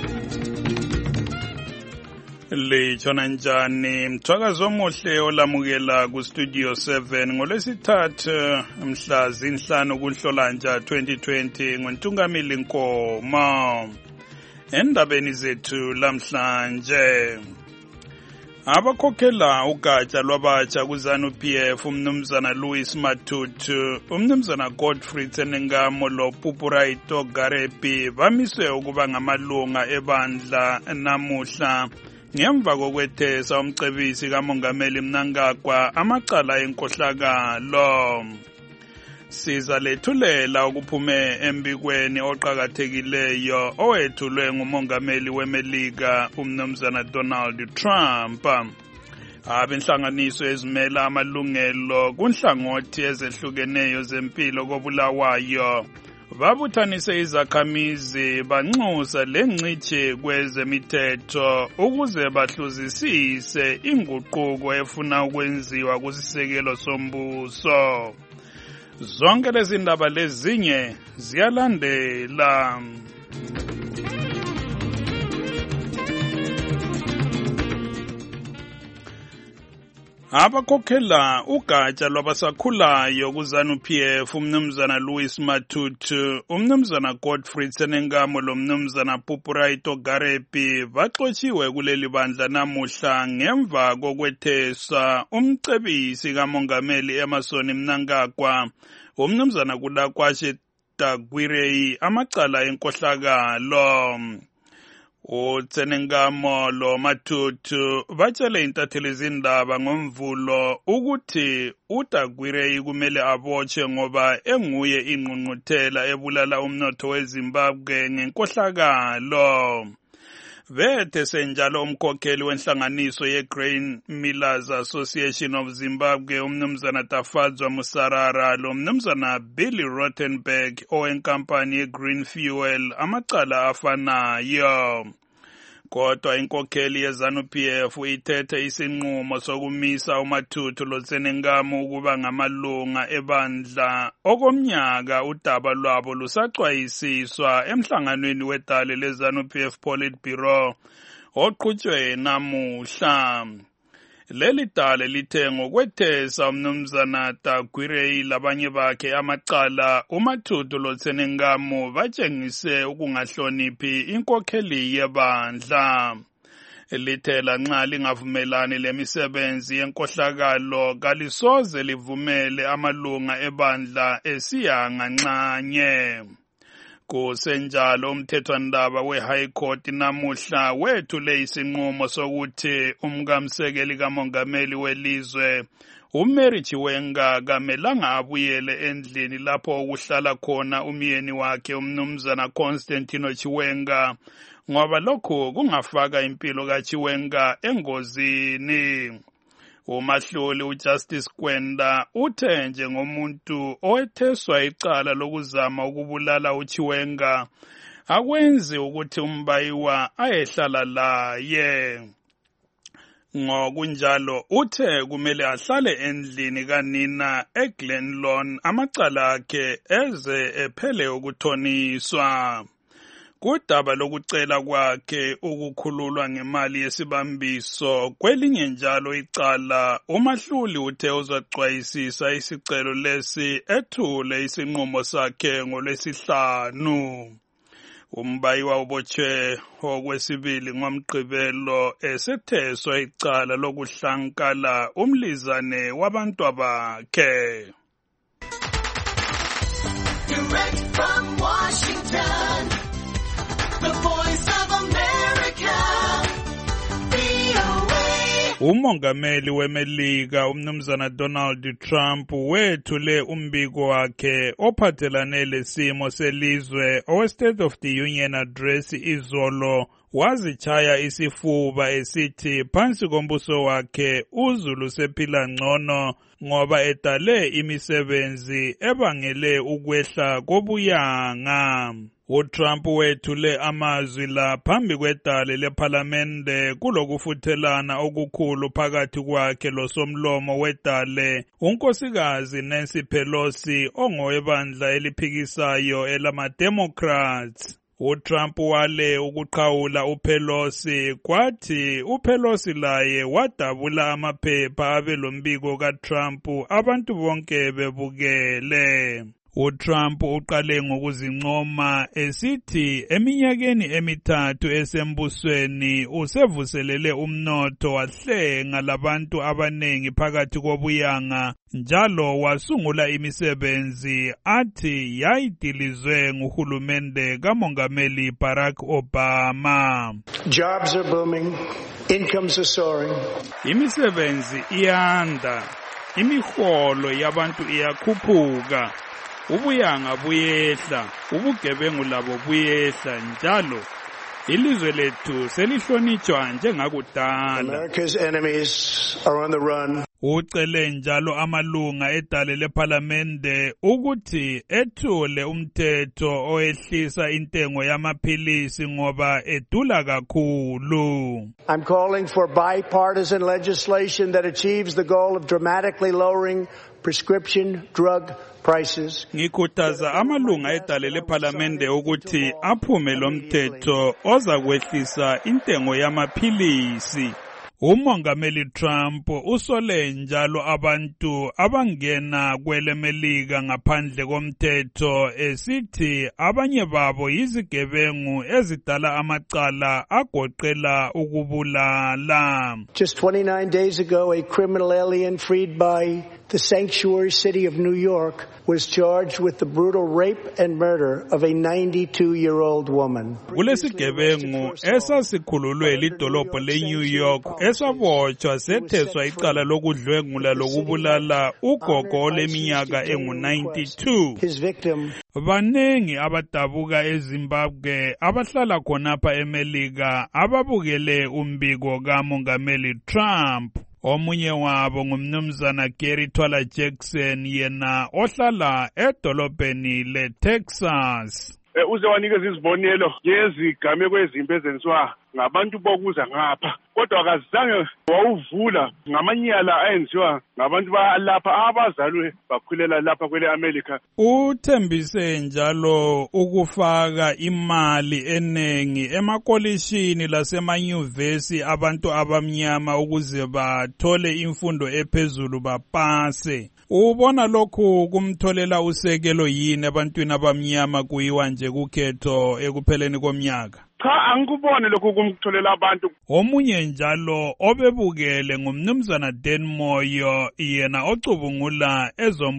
Litshona njani mthwakazi omuhle olamukela ku Studio seven ngolwesithathu mhla zinhlanu kuNhlolanja twenty twenty ngoNtungamili Nkomo. Endabeni zethu lamhlanje, abakhokhela ugatsha lwabatsha kuZanu-P F umnumzana Louis Matutu, umnumzana Godfrey Tsenengamo loPupuraito Garepi bamiswe ukuba ngamalunga ebandla namuhla ngemva kokwethesa umcebisi kamongameli Mnangagwa amacala enkohlakalo. Siza lethulela ukuphume embikweni oqhakathekileyo owethulwe ngumongameli weMelika umnumzana Donald Trump. Abenhlanganiso ezimela amalungelo kunhlangothi ezehlukeneyo zempilo koBulawayo babuthanise izakhamizi banxusa lengcithi kwezemithetho ukuze bahluzisise inguquko efuna ukwenziwa kusisekelo sombuso. Zonke lezi ndaba lezinye ziyalandela. Abakhokhela ugatsha lwabasakhulayo kuZanu-P F umnumzana Louis Matutu, umnumzana Godfrey Tsenengamo lomnumzana Pupuraito Garepi baxotshiwe kuleli bandla namuhla ngemva kokwethesa umcebisi kamongameli Emmerson Mnangagwa umnumzana Kudakwashe Tagwirei amacala enkohlakalo. uTsenengamo lo Matutu batshele intatheli zindaba ngomvulo ukuthi uTagwirei kumele abotshwe ngoba enguye ingqungquthela ebulala umnotho weZimbabwe ngenkohlakalo. Vethe senjalo umkhokheli wenhlanganiso yeGrain Millers Association of Zimbabwe umnumzana Tafadzwa Musarara lo mnumzana Billy Rothenberg owenkampani yeGreen Fuel amacala afanayo. Kodwa inkokheli yeZanu-P F ithethe isinqumo sokumisa uMatutu loTsenengamo ukuba ngamalunga ebandla okomnyaka udaba lwabo lusaxwayisiswa emhlanganweni wedale leZanu-P F Politburo oqhutshwe namuhla. Leli dale lithe ngokwethesa umnumzana Tagwirei labanye bakhe amacala uMatutu loTsenengamo batshengise ukungahloniphi inkokheli yebandla. Lithela nxa lingavumelani lemisebenzi yenkohlakalo kalisoze livumele amalunga ebandla esiyanga nxanye. Kusenjalo umthethwandaba we-High Court namuhla wethule isinqumo sokuthi umkamsekeli kamongameli welizwe uMary Chiwenga kamelanga abuyele endlini lapho ukuhlala khona umyeni wakhe umnumzana Constantino Chiwenga ngoba lokho kungafaka impilo kaChiwenga engozini. Umahloli uJustice Kwenda uthe njengomuntu owetheswa icala lokuzama ukubulala uChiwenga akwenzi ukuthi umbayiwa ayehlala laye. Ngokunjalo uthe kumele ahlale endlini kanina eGlenlawn amacala akhe eze ephele ukuthoniswa. Kudaba lokucela kwakhe ukukhululwa ngemali yesibambiso kwelinye njalo icala umahluli uthe uzacwayisisa isicelo lesi ethule isinqumo sakhe ngolwesihlanu. Umbayiwa ubotshwe okwesibili ngomgqibelo esetheswa icala lokuhlankala umlizane wabantu bakhe. Direct from Washington, the voice of America, V O A. Umongameli weMelika umnumzana Donald Trump wethule umbiko wakhe ophathelane lesimo selizwe owe State of the Union Address izolo, wazichaya isifuba esithi phansi kombuso wakhe uZulu sephila ngcono ngoba edale imisebenzi ebangele ukwehla kobuyanga. uTrump wethule amazwi la phambi kwedale lephalamende kulokufuthelana okukhulu phakathi kwakhe losomlomo wedale unkosikazi Nancy Pelosi ongowebandla eliphikisayo elama-Democrats. uTrump wale ukuqhawula uPelosi, kwathi uPelosi laye wadabula amaphepha abelombiko kaTrump abantu bonke bebukele. uTrump uqale ngokuzincoma esithi eminyakeni emithathu esembusweni usevuselele umnotho wahlenga labantu abanengi phakathi kobuyanga njalo wasungula imisebenzi athi yayidilizwe nguhulumende kamongameli Barack Obama. Jobs are booming, incomes are soaring. Imisebenzi iyanda, imiholo yabantu iyakhuphuka. Ubuyanga buyehla, ubugebengu labo buyehla njalo ilizwe lethu selihlonitshwa njengakudala. America's enemies are on the run. Ucele njalo amalunga edale lephalamende ukuthi ethule umthetho oyehlisa intengo yamaphilisi ngoba edula kakhulu. I'm calling for bipartisan legislation that achieves the goal of dramatically lowering prescription drug prices. Ngikhuthaza amalunga edale lephalamende ukuthi aphume lo mthetho ozakwehlisa intengo yamaphilisi. Umongameli Trump usole njalo abantu abangena kwelemelika ngaphandle komthetho esithi abanye babo yizigebengu ezidala amacala agoqela ukubulala. Just twenty-nine days ago, a criminal alien freed by the sanctuary city of New York was charged with the brutal rape and murder of a ninety-two-year-old woman. Kulesigebengu esasikhululwe lidolobho leNew York esabotshwa setheswa icala lokudlwengula lokubulala ugogo leminyaka engu ninety-two. His victim. Banengi abadabuka eZimbabwe abahlala khonapha eMelika ababukele umbiko kamongameli Trump. Omunye wabo ngumnumzana Gary Twala Jackson yena ohlala edolobheni leTexas. Uze wanikeza izibonelo ngezigameko ezimbi ezenziwa ngabantu bokuza ngapha, kodwa akazange wawuvula ngamanyala ayenziwa ngabantu balapha abazalwe bakhulela lapha kwele America. Uthembise njalo ukufaka imali enengi emakolishini lasemanyuvesi abantu abamnyama ukuze bathole imfundo ephezulu bapase. Ubona lokhu kumtholela usekelo yini ebantwini abamnyama kuyiwa nje kukhetho ekupheleni komnyaka? Cha, angikubone lokhu kumtholela abantu. Omunye njalo obebukele ngumnumzana Dan Moyo yena ocubungula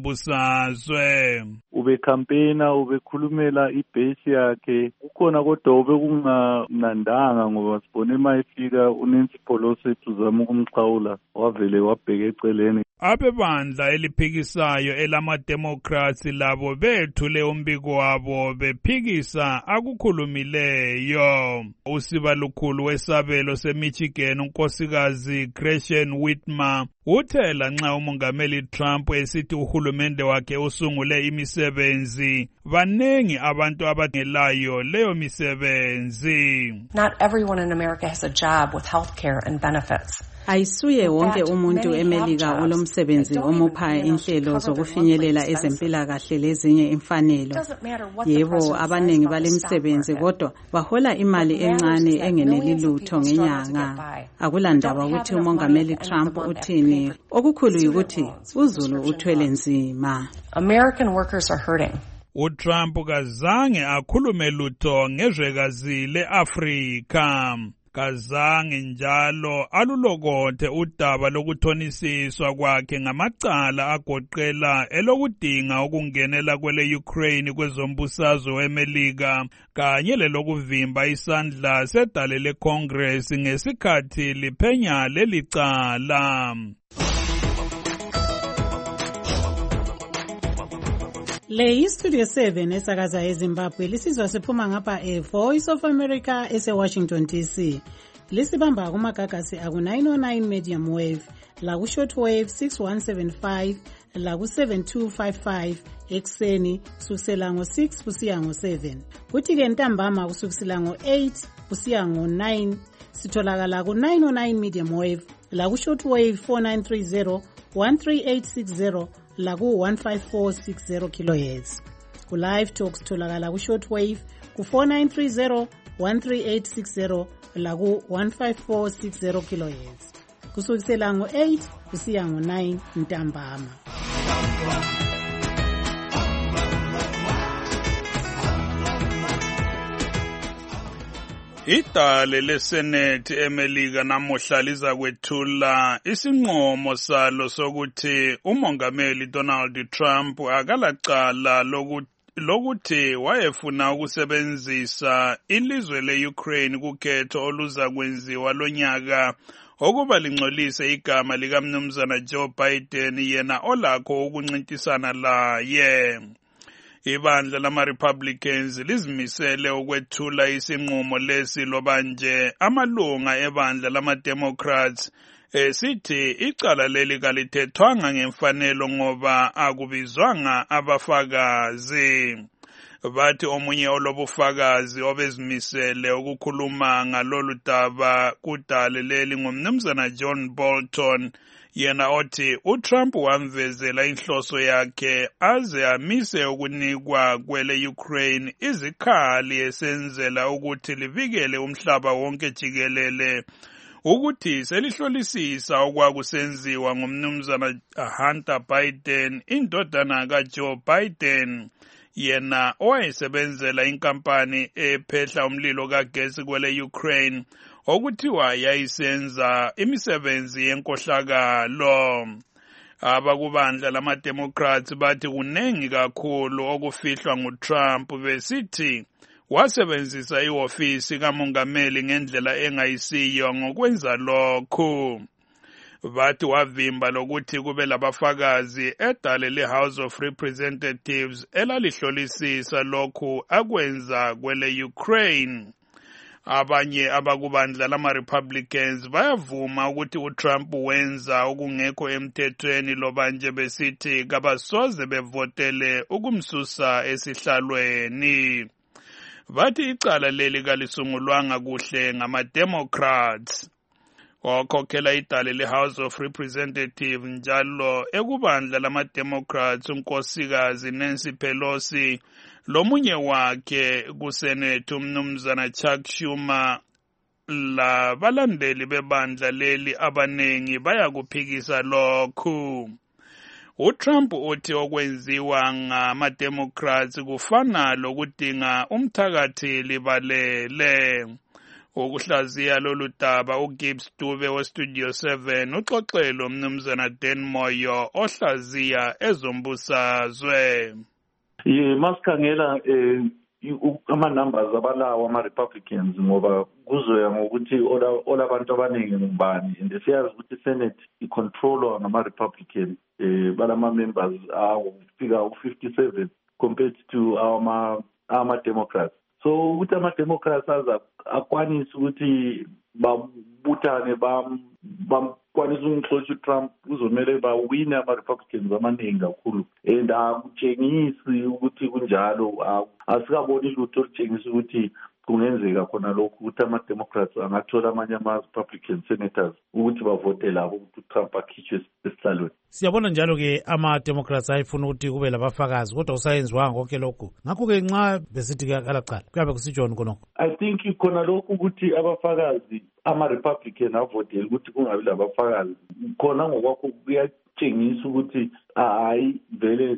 ezombusazwe. Ube campaigner ubekhulumela ibase yakhe, kukhona kodwa obekungamnandanga ngoba sibone mayifika uNancy Pelosi tuzama ukumxhawula wavele wabheka eceleni. Abebandla eliphikisayo elama-Democrats labo bethule umbiko wabo bephikisa akukhulumileyo. Usiba lukhulu wesabelo seMichigan unkosikazi Gretchen Whitmer uthela nxa umongameli Trump esithi uhulumende wakhe usungule imisebenzi, banengi abantu abangelayo leyo misebenzi. Not everyone in America has a job with health care and benefits. Ayisuye wonke umuntu eMelika olomsebenzi omupha inhlelo zokufinyelela ezempilakahle lezinye imfanelo. Yebo, abanengi balemisebenzi kodwa bahola imali encane engeneli lutho ngenyanga. Akulandaba ukuthi umongameli Trump uthini, okukhulu ukuthi uZulu uthwele nzima. American workers are hurting. uTrump kazange akhulume lutho ngezwekazi le-Afrika. Kazange njalo alulokothe udaba lokuthonisiswa kwakhe ngamacala agoqela elokudinga ukungenela kwele Ukraine kwezombusazwe weMelika kanye lelokuvimba isandla sedale leCongress ngesikhathi liphenya leli cala. Le iStudio seven esakaza eZimbabwe lisizwa siphuma ngapha eVoice of America ese-Washington D C. Lisibamba kumagagasi aku nine oh nine medium wave, la ku short wave six one seven five, la ku seven two five five ekseni kusukela ngo six kusiya ngo seven. Kuthi ke ntambama kusukela ngo eight kusiya ngo nine sitholakala ku nine oh nine medium wave, la ku short wave four nine three zero, one three eight six zero, la ku one five four six zero kilohertz. Ku live talks tholakala ku short wave ku four nine three zero, one three eight six zero, la ku one five four six zero kilohertz. Kusukela ngo eight kusiya ngo nine ntambama. Idale leSenate eMelika namuhla liza kwethula isinqumo salo sokuthi umongameli Donald Trump akalacala lokuthi lokuthi wayefuna ukusebenzisa ilizwe le-Ukraine kukhetho oluza kwenziwa lonyaka okuba lingcolise igama likamnumzana Joe Biden yena olakho ukuncintisana laye. Ibandla lama-Republicans lizimisele ukwethula isinqumo lesi loba nje amalunga ebandla lama-Democrats esithi icala leli kalithethwanga ngemfanelo ngoba akubizwanga abafakazi. Bathi omunye olobufakazi obezimisele ukukhuluma ngalolu daba kudale leli ngumnumzana John Bolton, yena othi uTrump wamvezela inhloso yakhe aze amise ukunikwa kwele Ukraine izikhali esenzela ukuthi livikele umhlaba wonke jikelele ukuthi selihlolisisa okwakusenziwa ngumnumzana Hunter Biden indodana kaJoe Biden, yena owayesebenzela inkampani ephehla umlilo kagesi kwele Ukraine okuthiwa yayisenza imisebenzi yenkohlakalo. Abakubandla lama-Democrats bathi kunengi kakhulu okufihlwa nguTrump besithi wasebenzisa ihofisi kamongameli ngendlela engayisiyo ngokwenza lokhu. Bathi wavimba lokuthi kube labafakazi edale le-House of Representatives elalihlolisisa lokhu akwenza kwele Ukraine. Abanye abakubandla lama-Republicans bayavuma ukuthi uTrump wenza okungekho emthethweni loba nje besithi kabasoze bevotele ukumsusa esihlalweni. Bathi icala leli kalisungulwanga kuhle ngama-Democrats. Wakhokhela idale le-House of Representatives njalo ekubandla lama-Democrats unkosikazi Nancy Pelosi lomunye wakhe kuSenate umnumzana Chuck Schumer. La balandeli bebandla leli abanengi bayakuphikisa lokhu. uTrump uthi okwenziwa ngama-Democrats kufana lokudinga umthakathi libalele. Ukuhlaziya lolu daba uGibbs Dube weStudio seven uxoxelo umnumzana Dan Moyo ohlaziya ezombusazwe. Ye masikhangela eh ama-numbers abalawo ama-Republicans ngoba kuzoya ngokuthi olabantu abaningi ngubani and siyazi ukuthi iSenate icontrolwa ngama-Republican eh balama-members awufika u-fifty-seven compared to our ama-Democrats. So ukuthi ama-Democrats aza akwanise ukuthi babuthane bamkwanise ukumxotsha uTrump kuzomele bawine ama-Republicans amaningi kakhulu and akutshengisi ukuthi kunjalo. Asikaboni lutho olutshengisa ukuthi kungenzeka khona lokhu ukuthi ama-Democrats angathola amanye ama-Republican senators ukuthi bavote labo ukuthi uTrump akhitshwe esihlalweni. Siyabona njalo-ke ama-Democrats ayifuna ukuthi kube labafakazi kodwa kusayenziwanga konke lokhu. Ngakho-ke nxa besithi kalacala kuyabe kusitshoni khonokho? I think khona lokhu ukuthi abafakazi ama-Republican avotele ukuthi kungabi labafakazi khona ngokwakho kuyatshengisa ukuthi hayi vele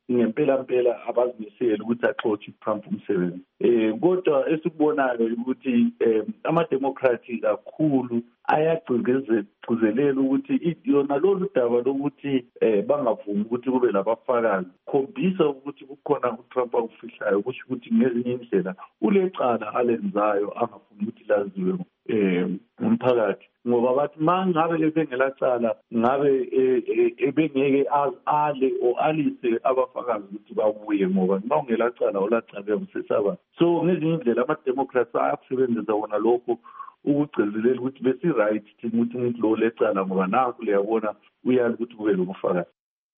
ngempela mpela abazimisele ukuthi axotshe uTrump umsebenzi. Eh kodwa esikubonayo ukuthi ama-Democrats kakhulu ayagcizelela ukuthi yona lolu daba lokuthi bangavumi ukuthi kube labafakazi khombisa ukuthi kukhona uTrump akufihlayo kusho ukuthi ngezinye indlela ulecala alenzayo angafuni ukuthi laziwe umphakathi ngoba bathi mangabe ebengelacala ngabe ebengeke ale o alise abafakazi ukuthi babuye ngoba noma ungelacala olacala usesaba. So ngezinye indlela ama-Democrats ayasebenzisa wona lokho ukugcizelela ukuthi besi right thina ukuthi umuntu lo lecala ngoba nakho liyabona uyali ukuthi kube lobufakazi.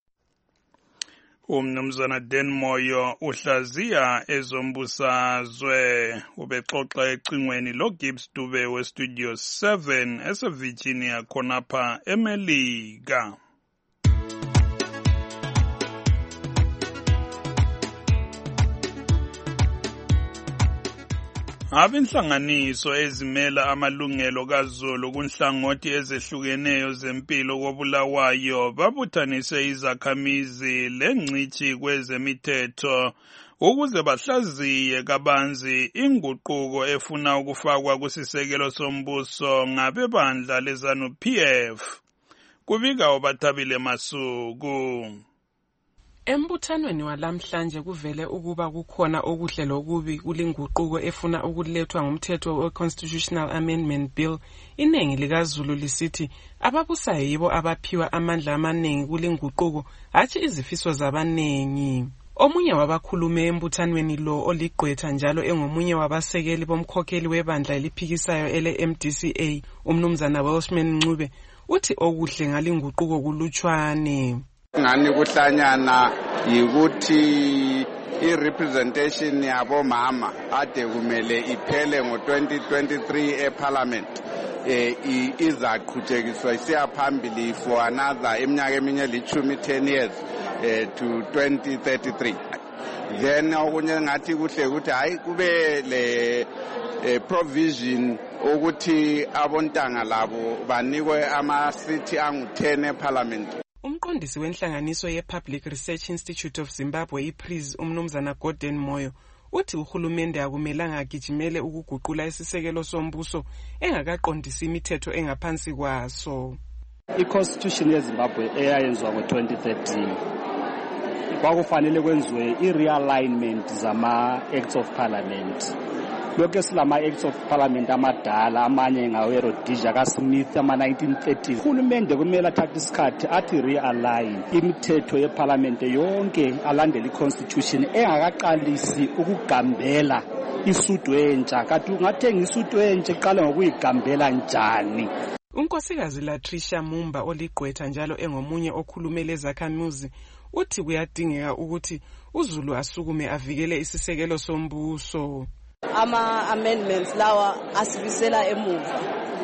Umnumzana Dan Moyo uhlaziya ezombusazwe ubexoxa ecingweni lo Gibbs Dube we Studio seven ese Virginia khonapha eMelika. Abinhlanganiso ezimela amalungelo kaZulu kunhlangothi ezehlukeneyo zempilo koBulawayo babuthanise izakhamizi lengcithi kwezemithetho ukuze bahlaziye kabanzi inguquko efuna ukufakwa kusisekelo sombuso ngabebandla leZanu-P F. Kubika obathabile Masuku. Embuthanweni walamhlanje kuvele ukuba kukhona okuhle lokubi kulinguquko efuna ukulethwa ngumthetho we-Constitutional Amendment Bill. Inengi likaZulu lisithi ababusayo yibo abaphiwa amandla amaningi kulinguquko hatshi izifiso zabanengi. Omunye wabakhulume embuthanweni lo oligqwetha njalo engomunye wabasekeli bomkhokheli webandla eliphikisayo ele M D C A umnumzana Welshman Ncube uthi okuhle ngalinguquko kulutshwane. Ngani kuhlanyana yikuthi i-representation yabo mama ade kumele iphele ngo twenty twenty-three eParliament eh izaqhubekiswa isiyaphambili for another eminyaka eminye lichumi ten years eh to twenty thirty-three. Then okunye ngathi kuhle ukuthi hayi kube le provision ukuthi abontanga labo banikwe ama city angu ten eParliament. Umqondisi wenhlanganiso ye-Public Research Institute of Zimbabwe I P R I Z umnumzana Gordon Moyo uthi uhulumende akumelanga agijimele ukuguqula isisekelo sombuso engakaqondisi imithetho engaphansi kwaso. I-Constitution yeZimbabwe eyayenzwa ngo twenty thirteen kwakufanele kwenziwe i-realignment zama-Acts of Parliament. Lokho esilama-Acts of Parliament amadala amanye ngawe Rhodesia kaSmith ama-nineteen thirties. Uhulumende kumele athathe isikhathi athi realign imithetho yeParliament yonke alandela i-Constitution engakaqalisi ukugambela isudu entsha. Kanti ungathenga isudu entsha iqale ngokuyigambela njani? Unkosikazi Latricia Mumba oligqwetha njalo engomunye okhulumele zakhamuzi uthi kuyadingeka ukuthi uZulu asukume avikele isisekelo sombuso. Ama amendments lawa asibisela emuva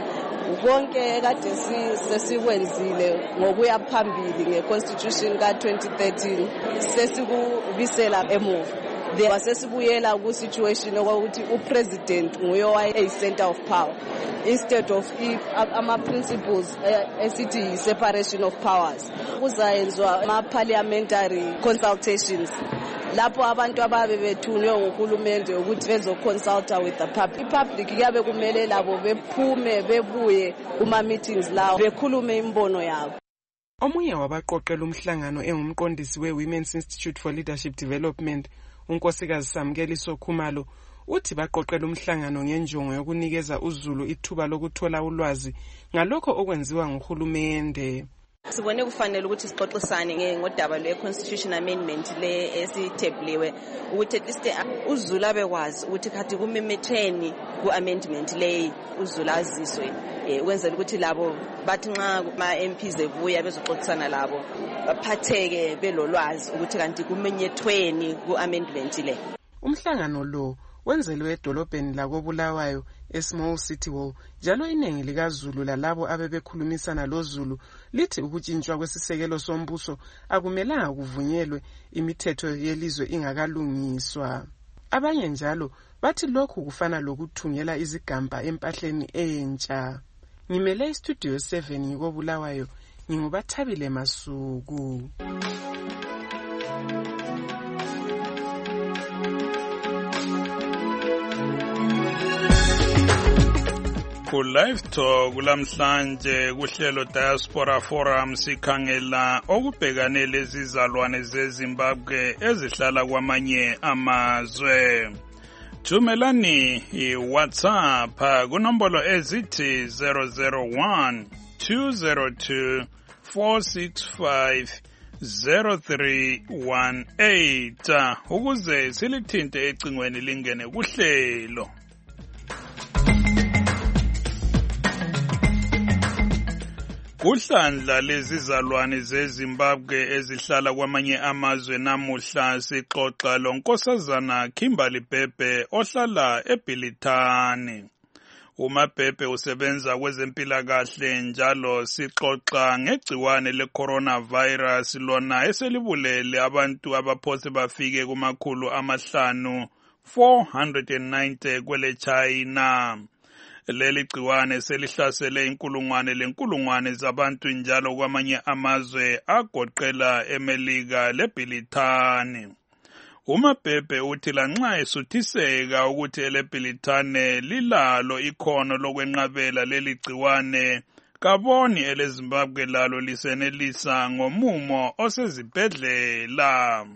konke kade sesikwenzile ngokuya phambili ngeconstitution ka twenty thirteen sesikubisela emuva the wasesibuyela ku situation ukuthi upresident nguye owaye center of power instead of ama principles esithi separation of powers kuzayenzwa ama parliamentary consultations lapho abantu ababe bethunywe nguhulumende ukuthi bezoconsulta with the public. I-public yabe kumele labo bephume bebuye kuma meetings lawo bekhulume imbono yabo. Omunye wabaqoqela umhlangano engumqondisi we-Women's Institute for Leadership Development unkosikazi Samkeliso Khumalo uthi baqoqela umhlangano ngenjongo yokunikeza uZulu ithuba lokuthola ulwazi ngalokho okwenziwa nguhulumende. Sibone kufanele ukuthi sixoxisane ngodaba lwe-Constitution Amendment le esithebhuliwe ukuthi at least uZulu abekwazi ukuthi khathi kumemetheni ku-amendment le uZulu aziswe ukwenzela ukuthi labo bathi nxa ama-M Ps ebuya bezoxoxisana labo baphatheke belolwazi ukuthi kanti kumenyethweni ku-amendment le. Umhlangano lo wenzelwe edolobheni lakoBulawayo eSmall City Hall njalo inengi likaZulu lalabo abebekhulumisana loZulu lithi ukutshintshwa kwesisekelo sombuso akumelanga kuvunyelwe imithetho yelizwe ingakalungiswa. Abanye njalo bathi lokhu kufana lokuthungela izigamba empahleni entsha. Ngimele iStudio seven ngikoBulawayo ngingubathabile Masuku. Ku-Live Talk kulamhlanje kuhlelo Diaspora Forum sikhangela okubhekane lezizalwane zeZimbabwe ezihlala kwamanye amazwe. Thumelani i-WhatsApp kunombolo ezithi zero zero one two zero two four six five zero three one eight ukuze silithinte ecingweni lingene kuhlelo. Kuhlandla lezizalwane zeZimbabwe ezihlala kwamanye amazwe namuhla sixoxa lonkosazana Kimberly Bhebhe ohlala eBhilitane. UMabhebhe usebenza kwezempilakahle njalo sixoxa ngegciwane le-coronavirus lona eselibulele abantu abaphose bafike kumakhulu amahlanu four hundred ninety kwele China. Leli gciwane selihlasele inkulungwane lenkulungwane zabantu njalo kwamanye amazwe agoqela eMelika leBhilitane. UMabhebhe uthi lanxa esuthiseka ukuthi eleBhilitane lilalo ikhono lokwenqabela leli gciwane, kaboni eleZimbabwe lalo lisenelisa ngomumo osezibhedlela.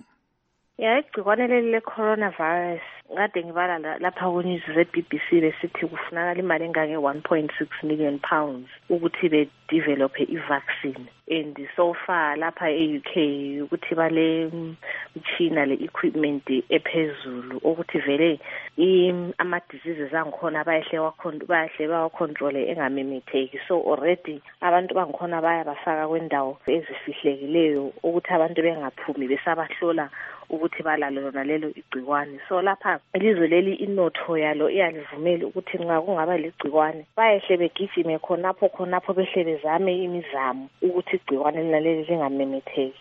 Ya igciwane leli le-coronavirus ngade ngibala lapha ku-news ze-B B C besithi kufunakala imali engange one point six million pounds ukuthi be-develophe i-vaccine. And so far lapha e-U K ukuthi bale mchina le-equipment ephezulu ukuthi vele ama-diseases angikhona bayahle bayahle bawacontrole engamemetheki. So already abantu bangikhona bayabafaka kwendawo ezifihlekileyo ukuthi abantu bengaphumi besabahlola ukuthi balalo lona lelo igciwane. So lapha ilizwe leli inotho yalo iyalivumela ukuthi nxa kungaba ligciwane bayehle begijime khonapho khonapho behle bezame imizamo ukuthi igciwane linaleli lingamemetheki.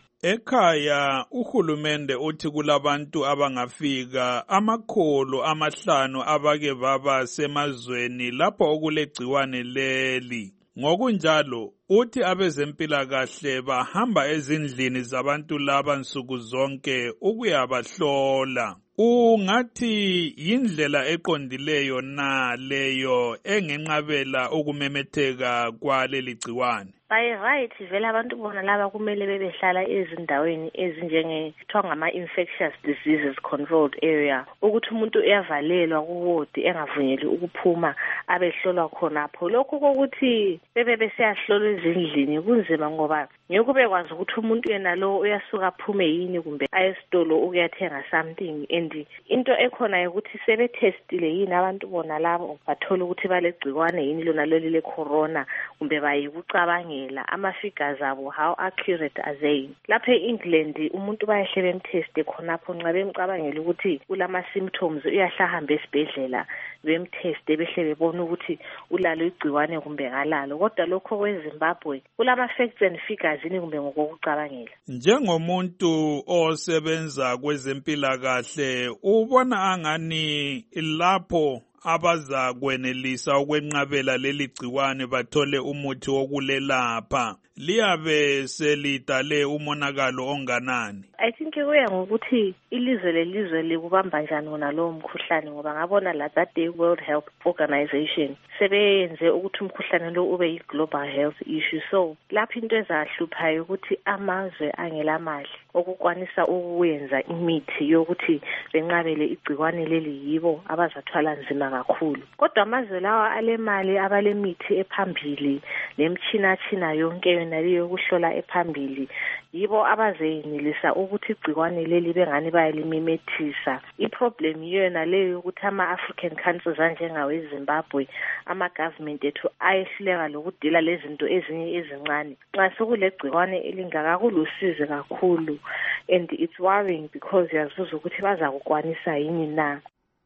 Ekhaya uhulumende uthi kulabantu abangafika amakhulu amahlanu abake baba semazweni lapho okulegciwane leli. Ngokunjalo uthi abezempilakahle bahamba ezindlini zabantu laba nsuku zonke ukuyabahlola. Ungathi yindlela eqondileyo na leyo engenqabela ukumemetheka kwaleli gciwane? By right vele abantu bona laba kumele bebehlala ezindaweni ezinjenge kuthiwa ngama-infectious diseases controlled area ukuthi umuntu uyavalelwa kuwodi engavunyeli ukuphuma abehlolwa khonapho. Lokho kokuthi bebe besiyahlola ezindlini kunzima ngoba ngeke bekwazi ukuthi umuntu yena lo uyasuka aphume yini kumbe ayesitolo ukuyathenga something. And into ekhona ukuthi sebetestile yini abantu bona labo bathola ukuthi balegciwane yini lona leli le-corona kumbe bayikucabanga ama-figures abo how accurate are they. Lapha e-England umuntu bayehle bemteste khonapho nxa bemcabangela ukuthi ulama-symptoms uyahlahamba esibhedlela bemteste behle bebona ukuthi ulalo igciwane kumbe kalalo. Kodwa lokho kweZimbabwe kulama-facts and figures ini kumbe ngokokucabangela. Njengomuntu osebenza kwezempilakahle ubona angani lapho abaza kwenelisa ukwenqabela leli gciwane bathole umuthi wokulelapha liyabe selidale umonakalo onganani? I think kuya ngokuthi ilizwe lelizwe likubamba njani nalowo mkhuhlane ngoba ngabona la that day World Health Organization sebenze ukuthi umkhuhlane lo ube yi-global health issue. So lapho into ezahluphayo ukuthi amazwe angelamali okukwanisa ukuyenza imithi yokuthi benqabele igciwane leli yibo abazathwala nzima kakhulu. Kodwa amazwe lawa alemali abalemithi ephambili lemchina china yonke yona leyo yokuhlola ephambili yibo abazenelisa ukuthi igciwane leli bengani bayalimemethisa. I-problem yona leyo ukuthi ama-African countries anjengawe Zimbabwe ama-government ethu ayehluleka lokudila lezinto ezinye ezincane. Nxa sekulegciwane elingaka kulusizi kakhulu and it's worrying because yazuza ukuthi bazakukwanisa yini na.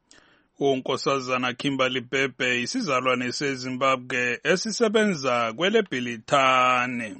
Unkosazana Kimberly Bhebhe isizalwane seZimbabwe esisebenza kweleBhilitane.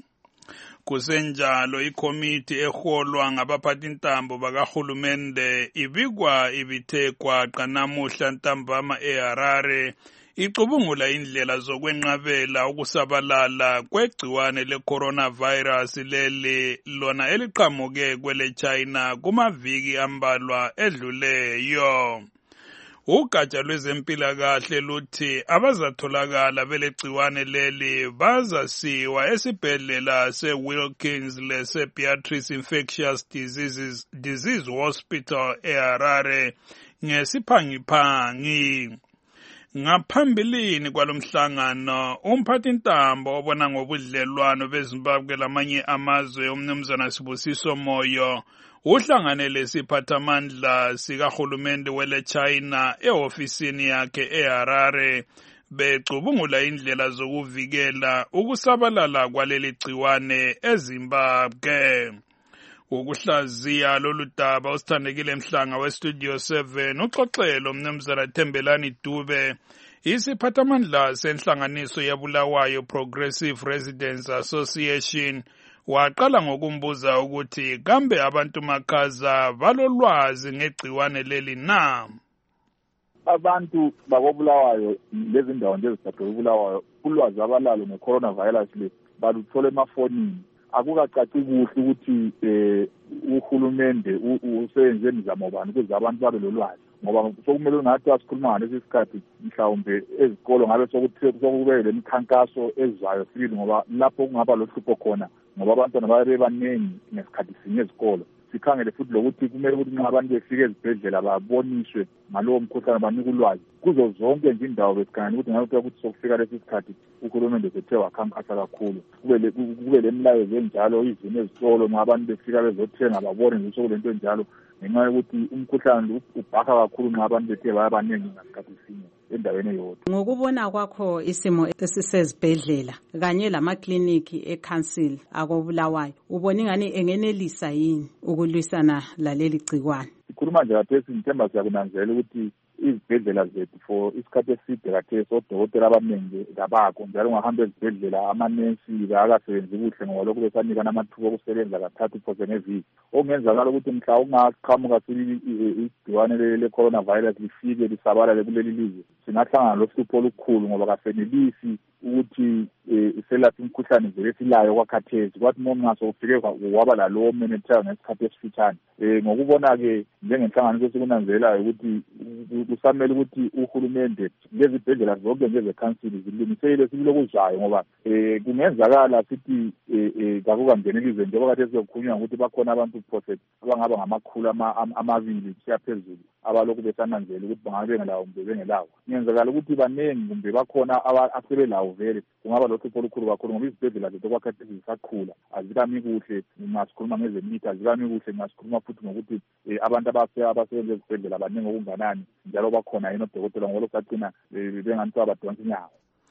Kusenjalo ikomiti eholwa ngabaphathintambo bakahulumende ibikwa ibithekwa qanamuhla ntambama eHarare icubungula indlela zokwenqabela ukusabalala kwegciwane le-coronavirus leli lona eliqhamuke kwele China kumaviki ambalwa edluleyo. Ugatsha lwezempilakahle luthi abazatholakala belegciwane leli bazasiwa esibhedlela se-Wilkins lese-Beatrice Infectious Diseases Disease Hospital eHarare ngesiphangiphangi. Ngaphambilini kwalomhlangano umphathintambo obona ngobudlelwano beZimbabwe lamanye amazwe umnumzana Sibusiso Moyo uhlangane lesiphathamandla sikahulumende wele China ehofisini yakhe eHarare becubungula indlela zokuvikela ukusabalala kwaleli gciwane eZimbabwe. Ukuhlaziya lolu daba usithandekile Mhlanga weStudio seven uxoxelo umnumzana Thembelani Dube isiphathamandla senhlanganiso yabulawayo Progressive Residents Association waqala ngokumbuza ukuthi kambe abantu makhaza balolwazi ngegciwane leli na. Abantu bakobulawayo lezi ndawo nje ezithathe ubulawayo ulwazi abalalo nge-coronavirus le baluthola emafonini. Akukacaci kuhle ukuthi eh uhulumende usebenze imizamo bani ukuze abantu babe lolwazi ngoba sokumele ngathi asikhuluma ngalesi sikhathi mhlawumbe ezikolo ngabe sokuthi sokube lemikhankaso ezayo sibili ngoba lapho kungaba lohlupho khona ngoba abantwana babe baningi ngesikhathi sinye ezikolo. Sikhangele futhi lokuthi kumele ukuthi nxa abantu befike ezibhedlela baboniswe ngalowo mkhuhlane banika ulwazi kuzo zonke nje indawo besikhangela ukuthi ngabe ukuthi sokufika lesi sikhathi uhulumende sethe wakhankasa kakhulu kube kube lemlayezo enjalo izimo ezitolo nxa abantu befika bezothenga babone nje sokulento enjalo ngenxa yokuthi umkhuhlane ubhaka kakhulu nxa abantu bethe bayabaningi ngasikhathi sinye endaweni eyodwa. Ngokubona kwakho isimo esisezibhedlela kanye lamakliniki eCouncil akobulawayo ubona ingani engenelisa yini ukulwisana laleli gciwane? Sikhuluma nje kathesi ngithemba siyakunanzela ukuthi izibhedlela zethu for isikhathi eside kathesi odokotela abaningi kabakho njalo ungahamba ezibhedlela amanensi akasebenzi kuhle ngoba lokhu besanika namathuba okusebenza kathathu phose ngeviki. Okungenzakala ukuthi mhla ungaqhamuka igciwane le-coronavirus lifike lisabalale kuleli lizwe singahlangana lohlupho olukhulu ngoba kasenelisi ukuthi iselaphe imikhuhlane nje esilayo kwakhathesi kwathi uma ungaso ufike waba lalowo menethela ngesikhathi esifitshane. Ngokubona-ke njengenhlanganiso esikunanzelayo ukuthi kusamele ukuthi uhulumende lezi bhedlela zonke nje zekhansili zilungisele sibilokuzayo ngoba kungenzakala sithi kakukangenelizwe njengoba kade sizokhulunywa ukuthi bakhona abantu phose abangaba ngamakhulu amabili kusiya phezulu abalokhu besananzela ukuthi bangabe bengelawo kumbe bengelawo. Kungenzakala ukuthi baningi kumbe bakhona asebelawo vele kungaba lohlupho olukhulu kakhulu ngoba izibhedlela zethu kwakhathesi zisakhula azikami kuhle ngasikhuluma ngezemithi azikami kuhle ngasikhuluma futhi ngokuthi abantu abasebenza ezibhedlela baningi okunganani njalo bakhona yini odokotela ngoba lokugcina bengantu abadonsa inyawo.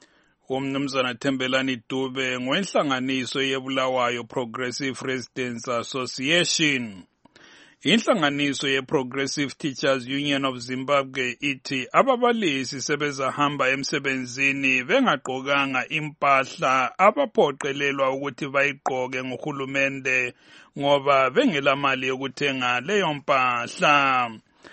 Umnumzana Thembelani Dube ngwenhlanganiso yebulawayo Progressive Residents Association. Inhlanganiso ye-Progressive Teachers Union of Zimbabwe ithi ababalisi sebezahamba emsebenzini bengagqokanga impahla abaphoqelelwa ukuthi bayigqoke nguhulumende ngoba bengelamali yokuthenga leyo mpahla.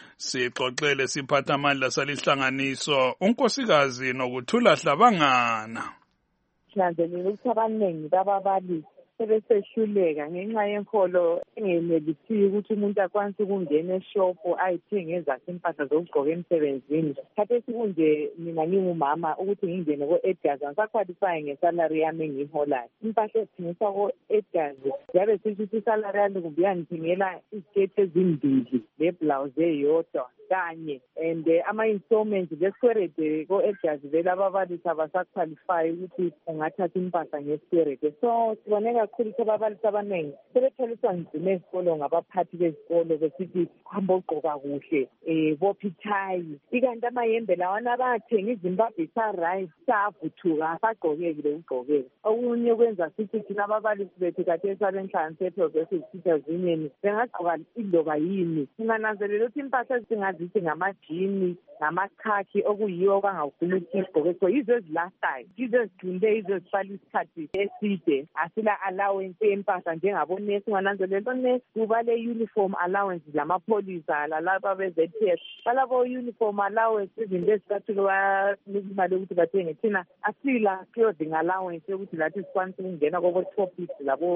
Sixoxele siphathamandla salinhlanganiso unkosikazi Nokuthula Hlabangana. Sinanzelela ukuthi abaningi bababalisi sebesehluleka ngenxa yenkolo engenelisiyo ukuthi umuntu akwanise ukungena eshopu ayithenge ezakhe impahla zokugqoka emsebenzini. Khathesi kunje mina ngingumama ukuthi ngingene ko-Edgars angisakhwalifyi ngesalari yami engiyiholayo. Impahla ezithengiswa ko-Edgars ziyabe zisho ukuthi isalari yami kumbe iyangithengela iziketi ezimbili leblouse eyodwa kanye and ama-installments besikwerede ko-Edgars vele ababalisi abasakhwalifyi ukuthi ungathatha impahla ngesikwerede. So sibone kakhulu ukuthi ababalisi abaningi sebetholiswa nzima ezikolo ngabaphathi bezikolo besithi hamba ugqoka kuhle um bopha ithayi ikanti amayembe lawana abathenga iZimbabwe sa-right savuthuka asagqokekile ukugqokeka. Okunye kwenza sithi thina ababalisi bethu kathesi abenhlanganiso ye-Progressive Teachers Union bengagqoka iloba yini. Singananzelela ukuthi impahla ezingazithi ngamajini ngamakhakhi okuyiwo okangawufuna ukuthi igqoke so yizo ezilastayo yizo ezigcinde yizo ezihlala isikhathi eside asila allowance yempahla njengabonesi. Ungananzelela onesi kuba le-uniform allowance lamapholisa lalaba be-Z P S balabo uniform allowance izinto ezikathile bayanika imali yokuthi bathenge. Thina asila clothing allowance yokuthi lathi sikwanise ukungena kobo-topics labo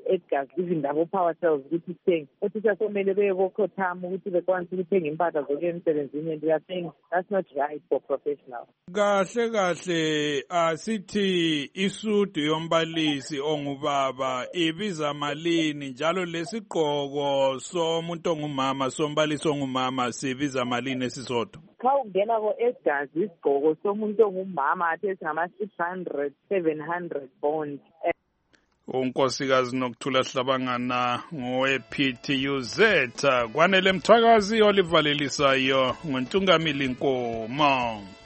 Edgar's even labo power cells ukuthi sithenge othisha somele beye kokhothama ukuthi bekwanise ukuthenga impahla zokuya emsebenzini and we are saying that's not right for professionals. Kahle kahle asithi isudu yombalisi ongubaba ibiza malini njalo lesigqoko somuntu ongumama sombalisi ongumama sibiza malini esisodwa? Xa ungena ko-Edgar's isigqoko somuntu ongumama athe ngama-six hundred seven hundred bond. unkosikazi Nokuthula Hlabangana ngowe-P T U Z kwanele Mthwakazi olivalelisayo ngontungamili Nkomo.